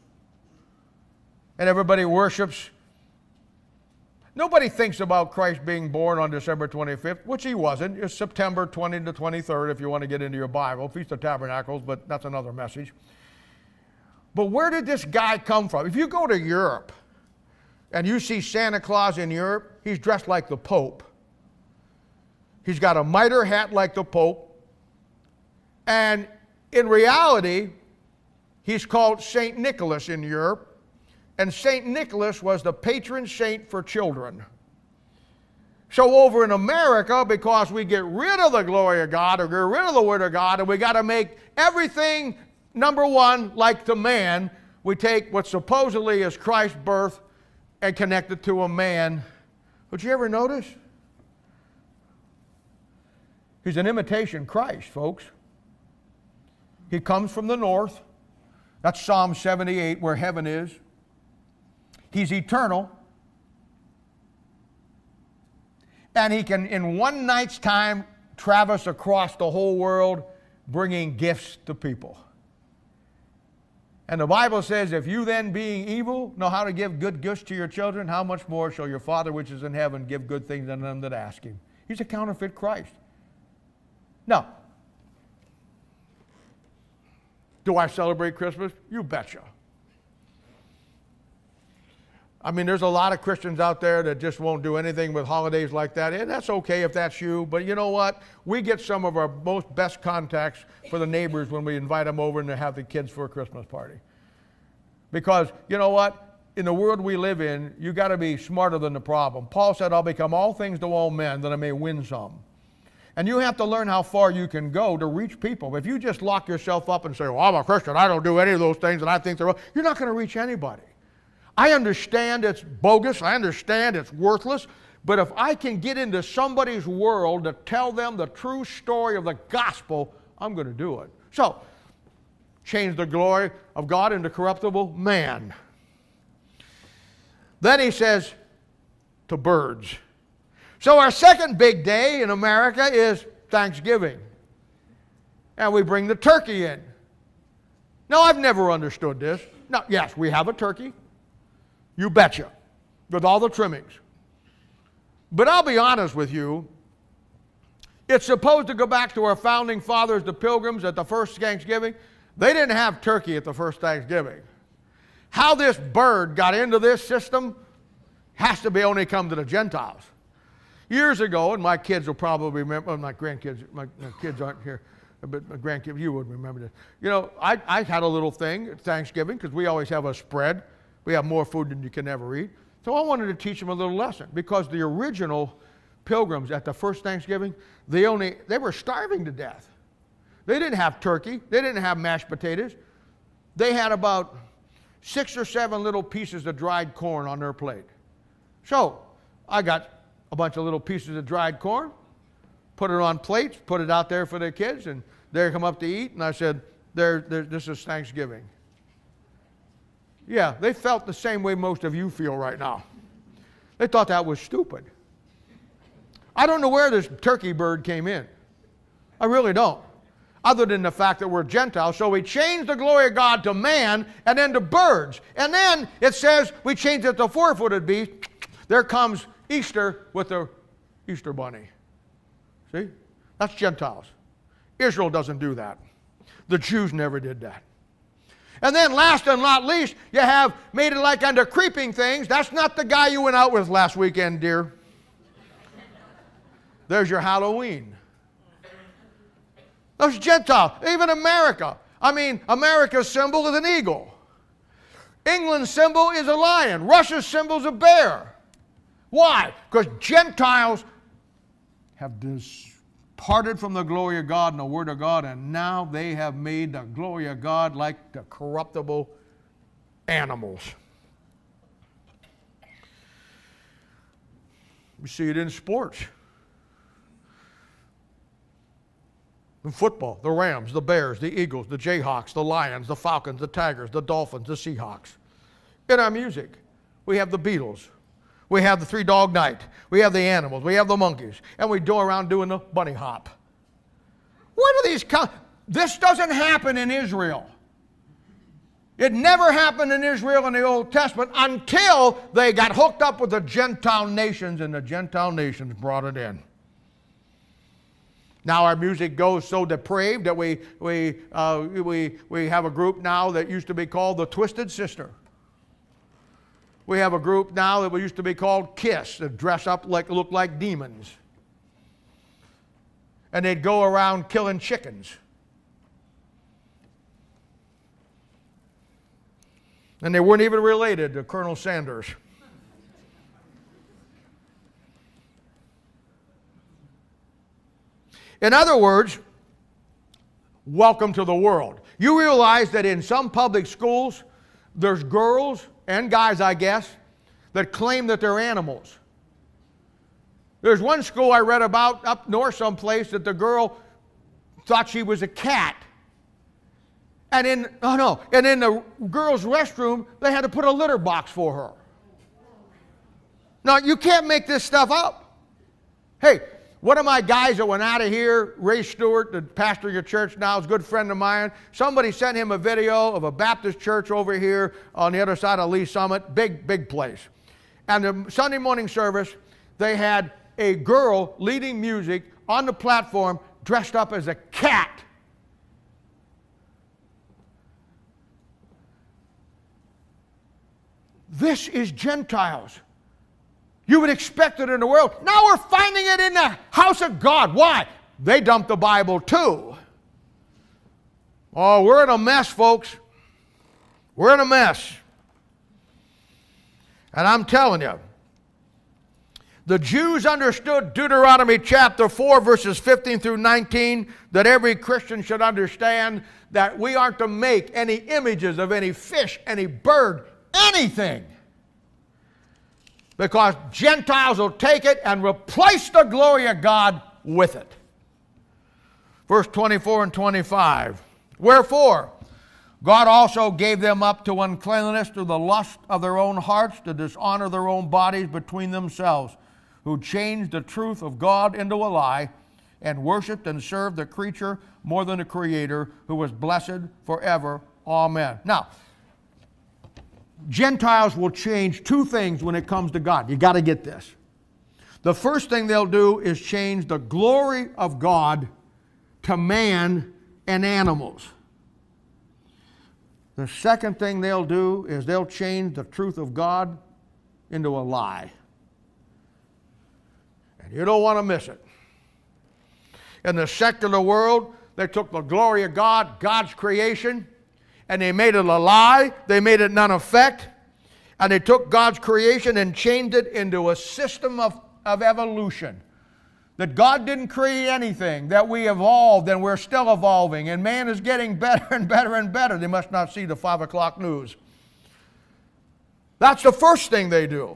And everybody worships. Nobody thinks about Christ being born on December 25th, which he wasn't. It's September 20 to 23rd if you want to get into your Bible, Feast of Tabernacles, but that's another message. But where did this guy come from? If you go to Europe and you see Santa Claus in Europe, he's dressed like the Pope. He's got a mitre hat like the Pope. And in reality, he's called St. Nicholas in Europe. And St. Nicholas was the patron saint for children. So over in America, because we get rid of the glory of God or get rid of the Word of God, and we got to make everything, number one, like the man, we take what supposedly is Christ's birth and connect it to a man. Would you ever notice? He's an imitation Christ, folks. He comes from the north. That's Psalm 78, where heaven is. He's eternal. And he can, in one night's time, traverse across the whole world bringing gifts to people. And the Bible says, if you then being evil know how to give good gifts to your children, how much more shall your Father which is in heaven give good things unto them that ask him? He's a counterfeit Christ. Now, do I celebrate Christmas? You betcha. I mean, there's a lot of Christians out there that just won't do anything with holidays like that. And that's okay if that's you. But you know what? We get some of our most best contacts for the neighbors when we invite them over and they have the kids for a Christmas party. Because, you know what? In the world we live in, you got to be smarter than the problem. Paul said, I'll become all things to all men that I may win some. And you have to learn how far you can go to reach people. If you just lock yourself up and say, well, I'm a Christian, I don't do any of those things, and I think they're wrong, you're not going to reach anybody. I understand it's bogus. I understand it's worthless. But if I can get into somebody's world to tell them the true story of the gospel, I'm going to do it. So, change the glory of God into corruptible man. Then he says, to birds. So our second big day in America is Thanksgiving. And we bring the turkey in. Now, I've never understood this. Now, yes, we have a turkey. You betcha. With all the trimmings. But I'll be honest with you. It's supposed to go back to our founding fathers, the Pilgrims, at the first Thanksgiving. They didn't have turkey at the first Thanksgiving. How this bird got into this system has to be only come to the Gentiles. Years ago, and my kids will probably remember, my grandkids, my kids aren't here, but my grandkids, you would remember this. You know, I had a little thing at Thanksgiving because we always have a spread. We have more food than you can ever eat. So I wanted to teach them a little lesson because the original Pilgrims at the first Thanksgiving, they were starving to death. They didn't have turkey. They didn't have mashed potatoes. They had about 6 or 7 little pieces of dried corn on their plate. So I got a bunch of little pieces of dried corn, put it on plates, put it out there for their kids, and they come up to eat, and I said, this is Thanksgiving. Yeah, they felt the same way most of you feel right now. They thought that was stupid. I don't know where this turkey bird came in. I really don't. Other than the fact that we're Gentiles. So we changed the glory of God to man and then to birds. And then it says we changed it to 4-footed beast. There comes Easter with the Easter bunny. See? That's Gentiles. Israel doesn't do that. The Jews never did that. And then last and not least, you have made it like unto creeping things. That's not the guy you went out with last weekend, dear. There's your Halloween. Those Gentiles, even America. I mean, America's symbol is an eagle. England's symbol is a lion. Russia's symbol is a bear. Why? Because Gentiles have departed from the glory of God and the Word of God, and now they have made the glory of God like the corruptible animals. We see it in sports. In football, the Rams, the Bears, the Eagles, the Jayhawks, the Lions, the Falcons, the Tigers, the Dolphins, the Seahawks. In our music, we have the Beatles. We have the Three Dog Night. We have the Animals. We have the Monkeys. And we go around doing the bunny hop. Where do these come? This doesn't happen in Israel. It never happened in Israel in the Old Testament until they got hooked up with the Gentile nations, and the Gentile nations brought it in. Now our music goes so depraved that we have a group now that used to be called the Twisted Sister. We have a group now that used to be called Kiss that dress up look like demons. And they'd go around killing chickens. And they weren't even related to Colonel Sanders. In other words, welcome to the world. You realize that in some public schools, there's girls and guys, I guess, that claim that they're animals. There's one school I read about up north someplace that the girl thought she was a cat. And in the girls' restroom, they had to put a litter box for her. Now, you can't make this stuff up. Hey, One of my guys that went out of here, Ray Stewart, the pastor of your church now, is a good friend of mine. Somebody sent him a video of a Baptist church over here on the other side of Lee Summit. Big place. And the Sunday morning service, they had a girl leading music on the platform dressed up as a cat. This is Gentiles. You would expect it in the world. Now we're finding it in the house of God. Why? They dumped the Bible too. Oh, we're in a mess, folks. We're in a mess. And I'm telling you, the Jews understood Deuteronomy chapter 4, verses 15 through 19, that every Christian should understand that we aren't to make any images of any fish, any bird, anything. Because Gentiles will take it and replace the glory of God with it. Verse 24 and 25. Wherefore, God also gave them up to uncleanness through the lust of their own hearts, to dishonor their own bodies between themselves, who changed the truth of God into a lie, and worshipped and served the creature more than the Creator, who was blessed forever. Amen. Now, Gentiles will change two things when it comes to God. You got to get this. The first thing they'll do is change the glory of God to man and animals. The second thing they'll do is they'll change the truth of God into a lie. And you don't want to miss it. In the secular world, they took the glory of God, God's creation, and they made it a lie. They made it none effect. And they took God's creation and changed it into a system of evolution. That God didn't create anything, that we evolved and we're still evolving, and man is getting better and better and better. They must not see the 5 o'clock news. That's the first thing they do.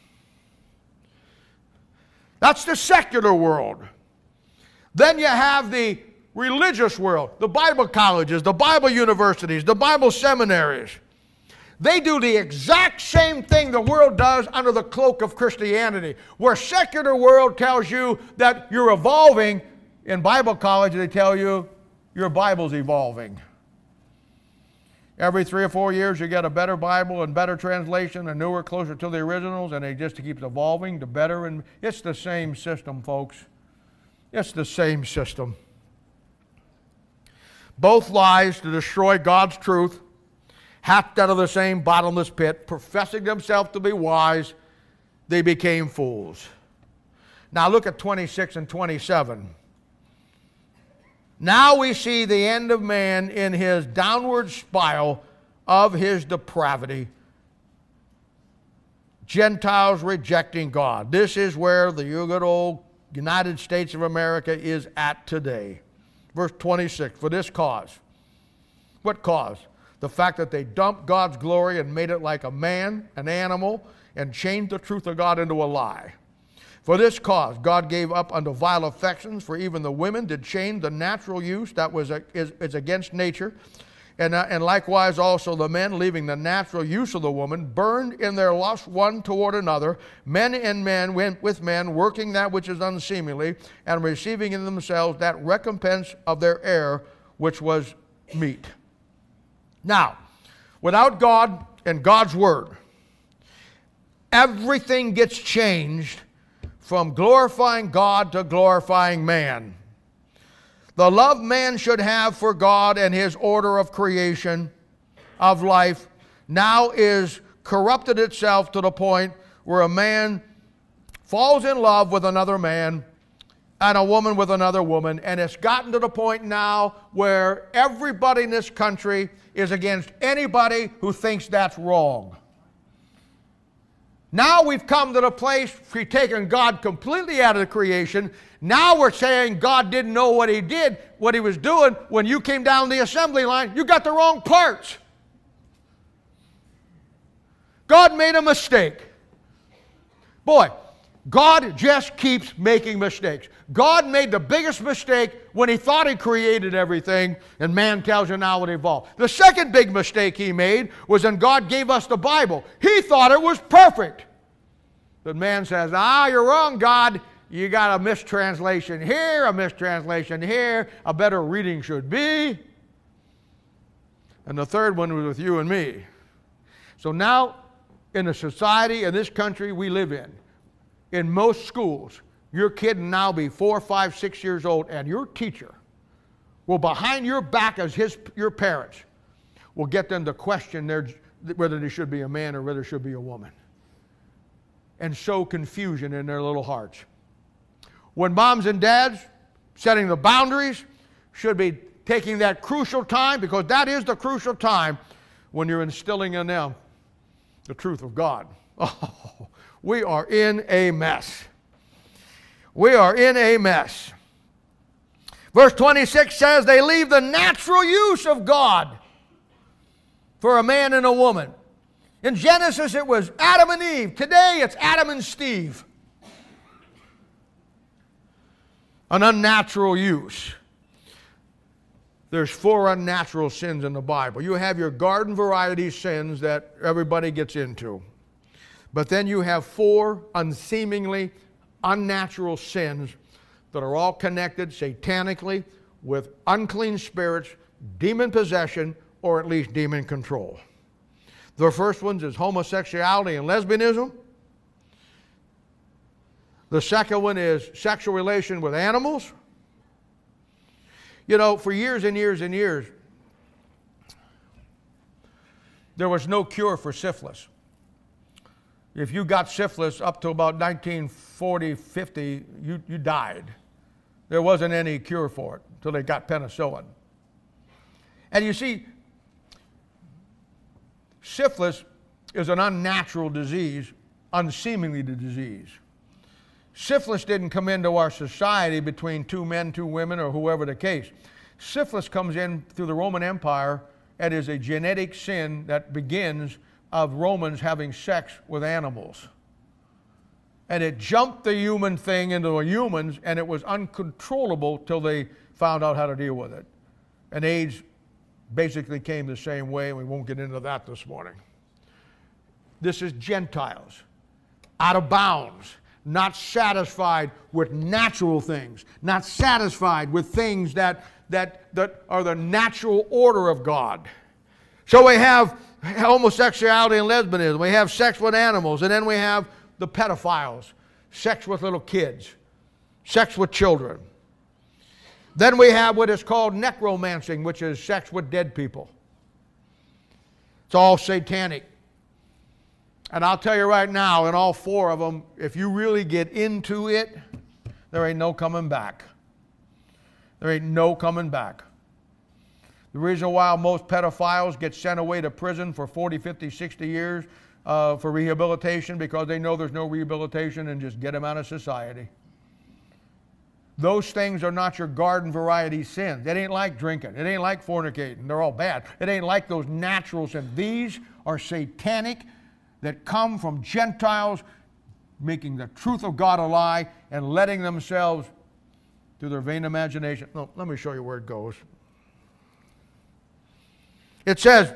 That's the secular world. Then you have the religious world, the Bible colleges, the Bible universities, the Bible seminaries. They do the exact same thing the world does under the cloak of Christianity. Where secular world tells you that you're evolving, in Bible college they tell you your Bible's evolving. Every 3 or 4 years you get a better Bible and better translation, a newer, closer to the originals, and it just keeps evolving to better. And it's the same system, folks. It's the same system. Both lies to destroy God's truth, hatched out of the same bottomless pit, professing themselves to be wise, they became fools. Now look at 26 and 27. Now we see the end of man in his downward spiral of his depravity. Gentiles rejecting God. This is where the good old United States of America is at today. Verse 26, for this cause. What cause? The fact that they dumped God's glory and made it like a man, an animal, and changed the truth of God into a lie. For this cause God gave up unto vile affections, for even the women did change the natural use that is against nature. And likewise also the men, leaving the natural use of the woman, burned in their lust one toward another, men and men with men, working that which is unseemly, and receiving in themselves that recompense of their error, which was meat. Now, without God and God's Word, everything gets changed from glorifying God to glorifying man. The love man should have for God and his order of creation, of life, now is corrupted itself to the point where a man falls in love with another man and a woman with another woman, and it's gotten to the point now where everybody in this country is against anybody who thinks that's wrong. Now we've come to the place, we've taken God completely out of the creation. Now we're saying God didn't know what he did, what he was doing. When you came down the assembly line, you got the wrong parts. God made a mistake. Boy, God just keeps making mistakes. God made the biggest mistake when he thought he created everything, and man tells you now it evolved. The second big mistake he made was when God gave us the Bible. He thought it was perfect. But man says, you're wrong, God. you got a mistranslation here, a mistranslation here, a better reading should be. And the third one was with you and me. So now, in the society in this country we live in most schools, your kid will now be 4, 5, 6 years old, and your teacher will, behind your back as your parents, will get them to question whether they should be a man or whether they should be a woman, and sow confusion in their little hearts. When moms and dads, setting the boundaries, should be taking that crucial time, because that is the crucial time when you're instilling in them the truth of God. Oh, we are in a mess. We are in a mess. Verse 26 says they leave the natural use of God for a man and a woman. In Genesis it was Adam and Eve. Today it's Adam and Steve. An unnatural use. There's 4 unnatural sins in the Bible. You have your garden variety sins that everybody gets into. But then you have 4 unseemingly unnatural sins that are all connected satanically with unclean spirits, demon possession, or at least demon control. The first one is homosexuality and lesbianism. The second one is sexual relation with animals. You know, for years and years and years, there was no cure for syphilis. If you got syphilis up to about 1940, 50, you died. There wasn't any cure for it until they got penicillin. And you see, syphilis is an unnatural disease, unseemingly the disease. Syphilis didn't come into our society between 2 men, 2 women, or whoever the case. Syphilis comes in through the Roman Empire and is a genetic sin that begins of Romans having sex with animals. And it jumped the human thing into humans, and it was uncontrollable till they found out how to deal with it. And AIDS basically came the same way, and we won't get into that this morning. This is Gentiles, out of bounds, not satisfied with natural things, not satisfied with things that are the natural order of God. So we have homosexuality and lesbianism, we have sex with animals, and then we have the pedophiles, sex with little kids, sex with children. Then we have what is called necromancing, which is sex with dead people. It's all satanic. And I'll tell you right now, in all 4 of them, if you really get into it, there ain't no coming back. There ain't no coming back. The reason why most pedophiles get sent away to prison for 40, 50, 60 years for rehabilitation, because they know there's no rehabilitation, and just get them out of society. Those things are not your garden variety sins. It ain't like drinking. It ain't like fornicating. They're all bad. It ain't like those natural sins. These are satanic, that come from Gentiles making the truth of God a lie and letting themselves, through their vain imagination. No, let me show you where it goes. It says,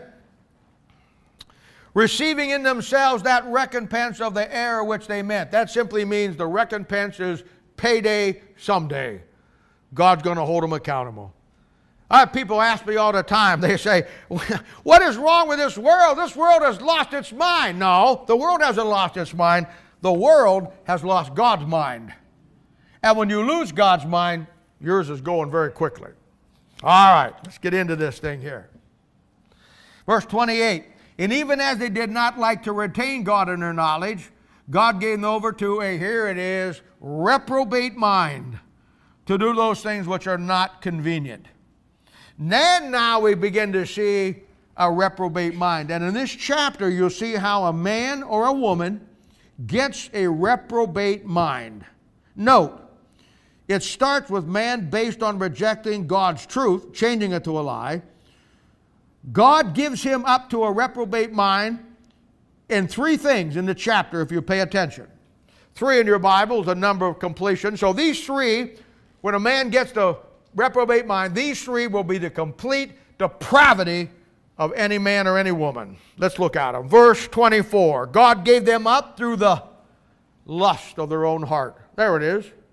receiving in themselves that recompense of the error which they meant. That simply means the recompense is payday someday. God's going to hold them accountable. I have people ask me all the time, they say, what is wrong with this world? This world has lost its mind. No, the world hasn't lost its mind. The world has lost God's mind. And when you lose God's mind, yours is going very quickly. All right, let's get into this thing here. Verse 28, and even as they did not like to retain God in their knowledge, God gave them over to a, here it is, reprobate mind, to do those things which are not convenient. Then now we begin to see a reprobate mind. And in this chapter, you'll see how a man or a woman gets a reprobate mind. Note, it starts with man based on rejecting God's truth, changing it to a lie. God gives him up to a reprobate mind in 3 things in the chapter, if you pay attention. 3 in your Bible is a number of completion. So these 3, when a man gets the reprobate mind, these 3 will be the complete depravity of any man or any woman. Let's look at them. Verse 24, God gave them up through the lust of their own heart. There it is.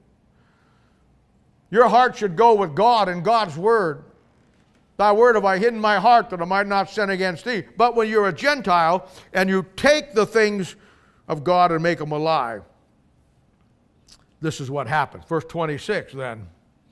Your heart should go with God and God's word. Thy word have I hidden in my heart that I might not sin against thee. But when you're a Gentile and you take the things of God and make them a lie, this is what happens. Verse 26 then.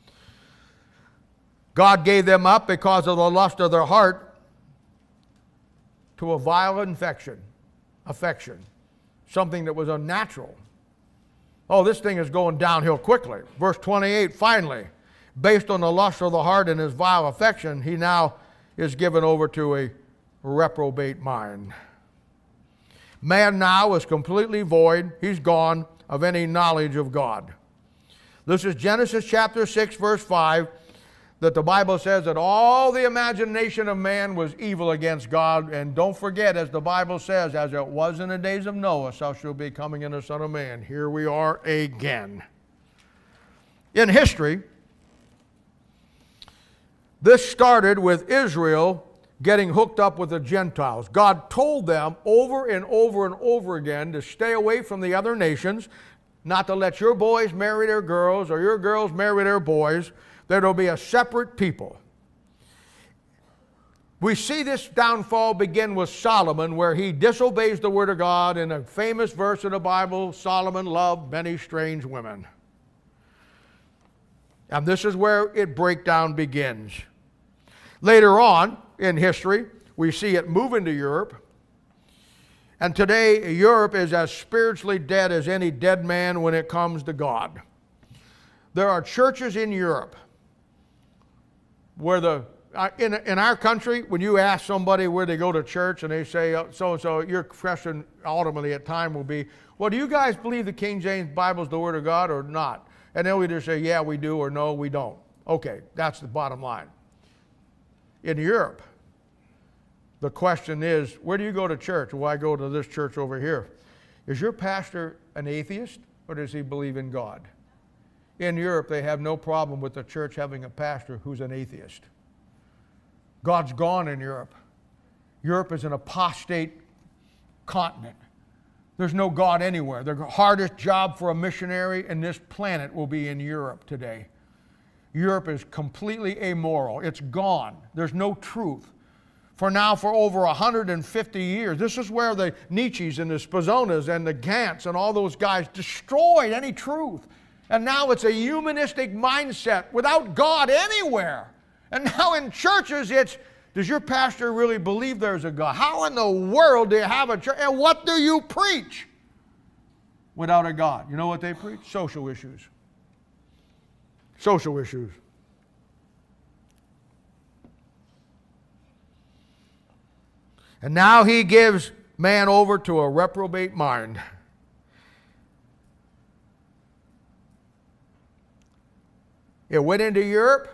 God gave them up because of the lust of their heart to a vile affection, something that was unnatural. Oh, this thing is going downhill quickly. Verse 28, finally, based on the lust of the heart and his vile affection, he now is given over to a reprobate mind. Man now is completely void, he's gone, of any knowledge of God. This is Genesis chapter 6, verse 5, that the Bible says that all the imagination of man was evil against God. And don't forget, as the Bible says, as it was in the days of Noah, so shall be coming in the Son of Man. Here we are again. In history, this started with Israel getting hooked up with the Gentiles. God told them over and over and over again to stay away from the other nations, not to let your boys marry their girls or your girls marry their boys. There will be a separate people. We see this downfall begin with Solomon, where he disobeys the word of God. In a famous verse in the Bible, Solomon loved many strange women. And this is where its breakdown begins. Later on in history, we see it move into Europe. And today, Europe is as spiritually dead as any dead man when it comes to God. There are churches in Europe where in our country, when you ask somebody where they go to church and they say, so-and-so, your question ultimately at time will be, well, do you guys believe the King James Bible is the Word of God or not? And they'll either say, yeah, we do, or no, we don't. Okay, that's the bottom line. In Europe, the question is, where do you go to church? Well, I go to this church over here. Is your pastor an atheist, or does he believe in God? In Europe, they have no problem with the church having a pastor who's an atheist. God's gone in Europe. Europe is an apostate continent. There's no God anywhere. The hardest job for a missionary in this planet will be in Europe today. Europe is completely amoral. It's gone. There's no truth. For over 150 years, this is where the Nietzsches and the Spizonas and the Gants and all those guys destroyed any truth. And now it's a humanistic mindset without God anywhere. And now in churches, it's, does your pastor really believe there's a God? How in the world do you have a church? And what do you preach without a God? You know what they preach? Social issues. Social issues. And now he gives man over to a reprobate mind. It went into Europe.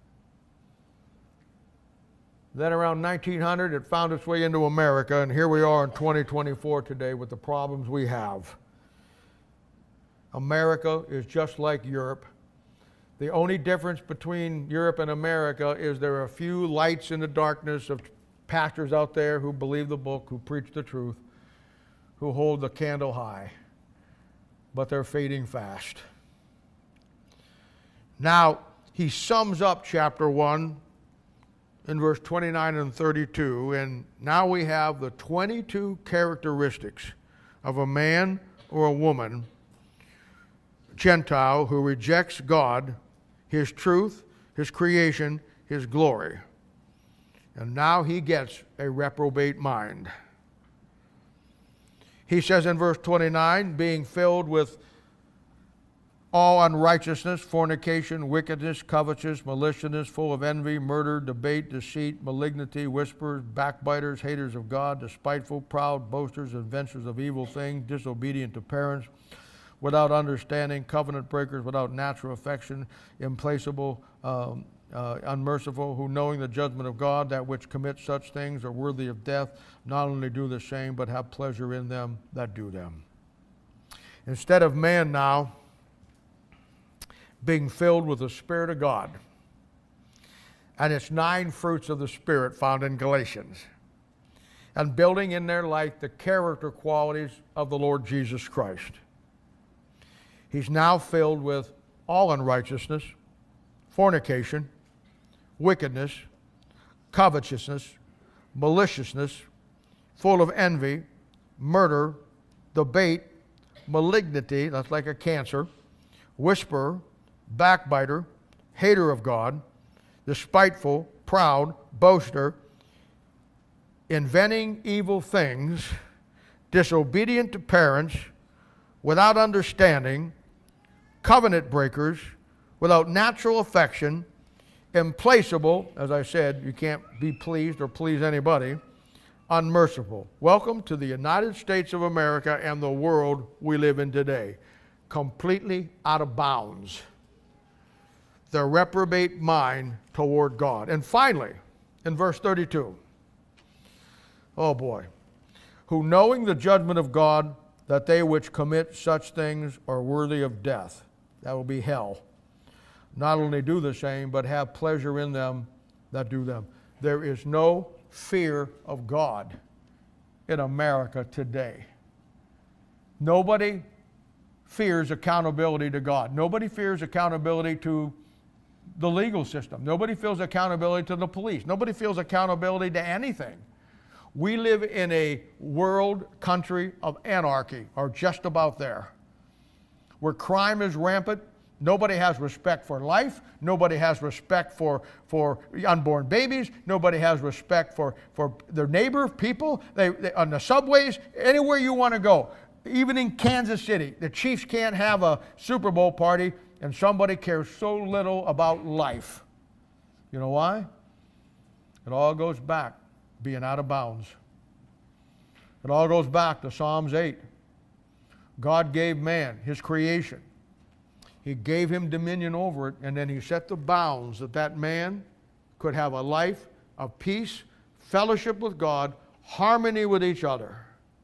Then around 1900, it found its way into America, and here we are in 2024 today with the problems we have. America is just like Europe. The only difference between Europe and America is there are a few lights in the darkness of pastors out there who believe the book, who preach the truth, who hold the candle high, but they're fading fast. Now, he sums up chapter 1 in verse 29 and 32, and now we have the 22 characteristics of a man or a woman, Gentile, who rejects God, His truth, His creation, His glory. And now he gets a reprobate mind. He says in verse 29, being filled with all unrighteousness, fornication, wickedness, covetousness, maliciousness, full of envy, murder, debate, deceit, malignity, whisperers, backbiters, haters of God, despiteful, proud, boasters, inventors of evil things, disobedient to parents, without understanding, covenant breakers, without natural affection, implacable, unmerciful, who knowing the judgment of God, that which commit such things are worthy of death, not only do the same, but have pleasure in them that do them. Instead of man now being filled with the Spirit of God, and its 9 fruits of the Spirit found in Galatians, and building in their life the character qualities of the Lord Jesus Christ. He's now filled with all unrighteousness, fornication, wickedness, covetousness, maliciousness, full of envy, murder, debate, malignity, that's like a cancer, whisperer, backbiter, hater of God, despiteful, proud, boaster, inventing evil things, disobedient to parents, without understanding, covenant breakers, without natural affection, implacable, as I said, you can't be pleased or please anybody, unmerciful. Welcome to the United States of America and the world we live in today. Completely out of bounds. The reprobate mind toward God. And finally, in verse 32, oh boy, who knowing the judgment of God, that they which commit such things are worthy of death. That will be hell. Not only do the same, but have pleasure in them that do them. There is no fear of God in America today. Nobody fears accountability to God. Nobody fears accountability to the legal system. Nobody feels accountability to the police. Nobody feels accountability to anything. We live in a world country of anarchy, or just about there, where crime is rampant. Nobody has respect for life. Nobody has respect for unborn babies. Nobody has respect for their neighbor, people. They on the subways, anywhere you want to go. Even in Kansas City, the Chiefs can't have a Super Bowl party, and somebody cares so little about life. You know why? It all goes back being out of bounds. It all goes back to Psalms 8. God gave man his creation. He gave him dominion over it, and then he set the bounds that man could have a life of peace, fellowship with God, harmony with each other.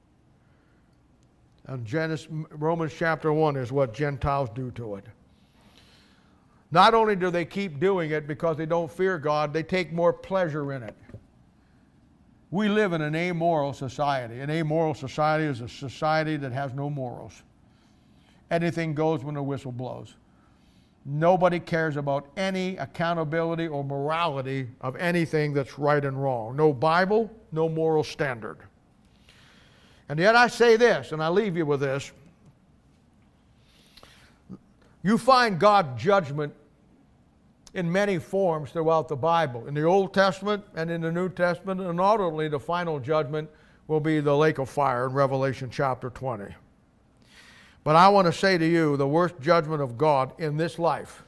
And Romans chapter 1 is what Gentiles do to it. Not only do they keep doing it because they don't fear God, they take more pleasure in it. We live in an amoral society. An amoral society is a society that has no morals. Anything goes when the whistle blows. Nobody cares about any accountability or morality of anything that's right and wrong. No Bible, no moral standard. And yet I say this, and I leave you with this. You find God's judgment in many forms throughout the Bible. In the Old Testament and in the New Testament, and ultimately the final judgment will be the lake of fire in Revelation chapter 20. But I want to say to you, the worst judgment of God in this life,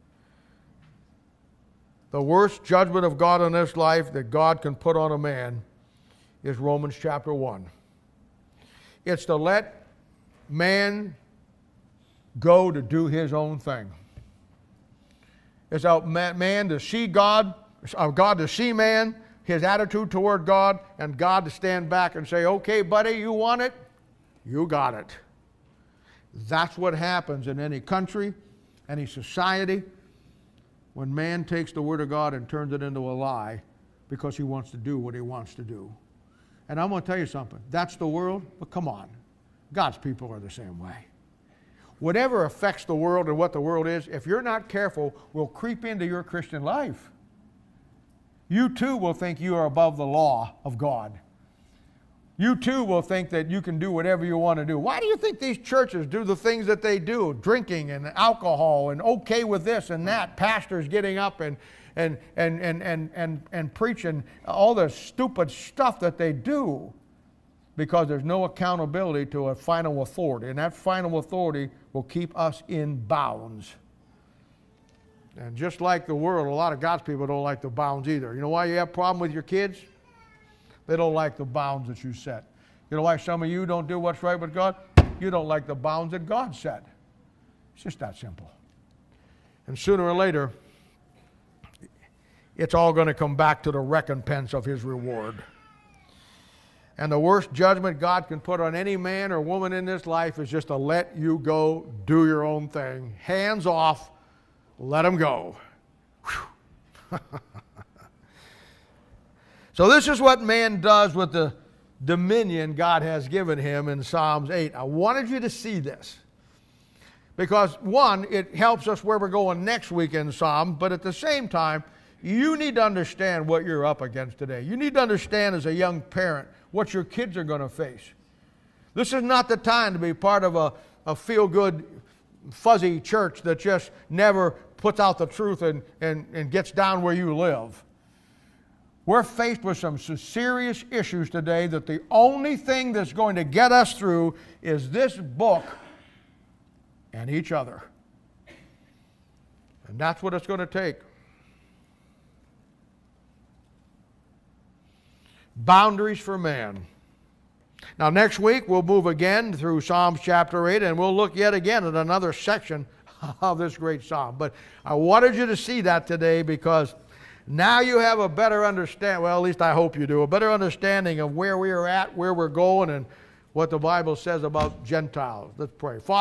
the worst judgment of God in this life that God can put on a man is Romans chapter 1. It's to let man go to do his own thing. It's out man to see God, God to see man, his attitude toward God, and God to stand back and say, okay, buddy, you want it? You got it. That's what happens in any country, any society, when man takes the Word of God and turns it into a lie because he wants to do what he wants to do. And I'm going to tell you something. That's the world, but come on. God's people are the same way. Whatever affects the world and what the world is, if you're not careful, will creep into your Christian life. You too will think you are above the law of God. You too will think that you can do whatever you want to do. Why do you think these churches do the things that they do? Drinking and alcohol and okay with this and that. Pastors getting up and preaching all the stupid stuff that they do because there's no accountability to a final authority. And that final authority will keep us in bounds. And just like the world, a lot of God's people don't like the bounds either. You know why you have a problem with your kids? They don't like the bounds that you set. You know why some of you don't do what's right with God? You don't like the bounds that God set. It's just that simple. And sooner or later, it's all going to come back to the recompense of His reward. And the worst judgment God can put on any man or woman in this life is just to let you go do your own thing. Hands off, let them go. So this is what man does with the dominion God has given him in Psalms 8. I wanted you to see this Because one, it helps us where we're going next week in Psalm, but at the same time, you need to understand what you're up against today. You need to understand as a young parent what your kids are going to face. This is not the time to be part of a feel-good, fuzzy church that just never puts out the truth and gets down where you live. We're faced with some serious issues today that the only thing that's going to get us through is this book and each other. And that's what it's going to take. Boundaries for man. Now next week we'll move again through Psalms chapter 8 and we'll look yet again at another section of this great psalm. But I wanted you to see that today because now you have a better understanding, well at least I hope you do, a better understanding of where we are at, where we're going, and what the Bible says about Gentiles. Let's pray. Father,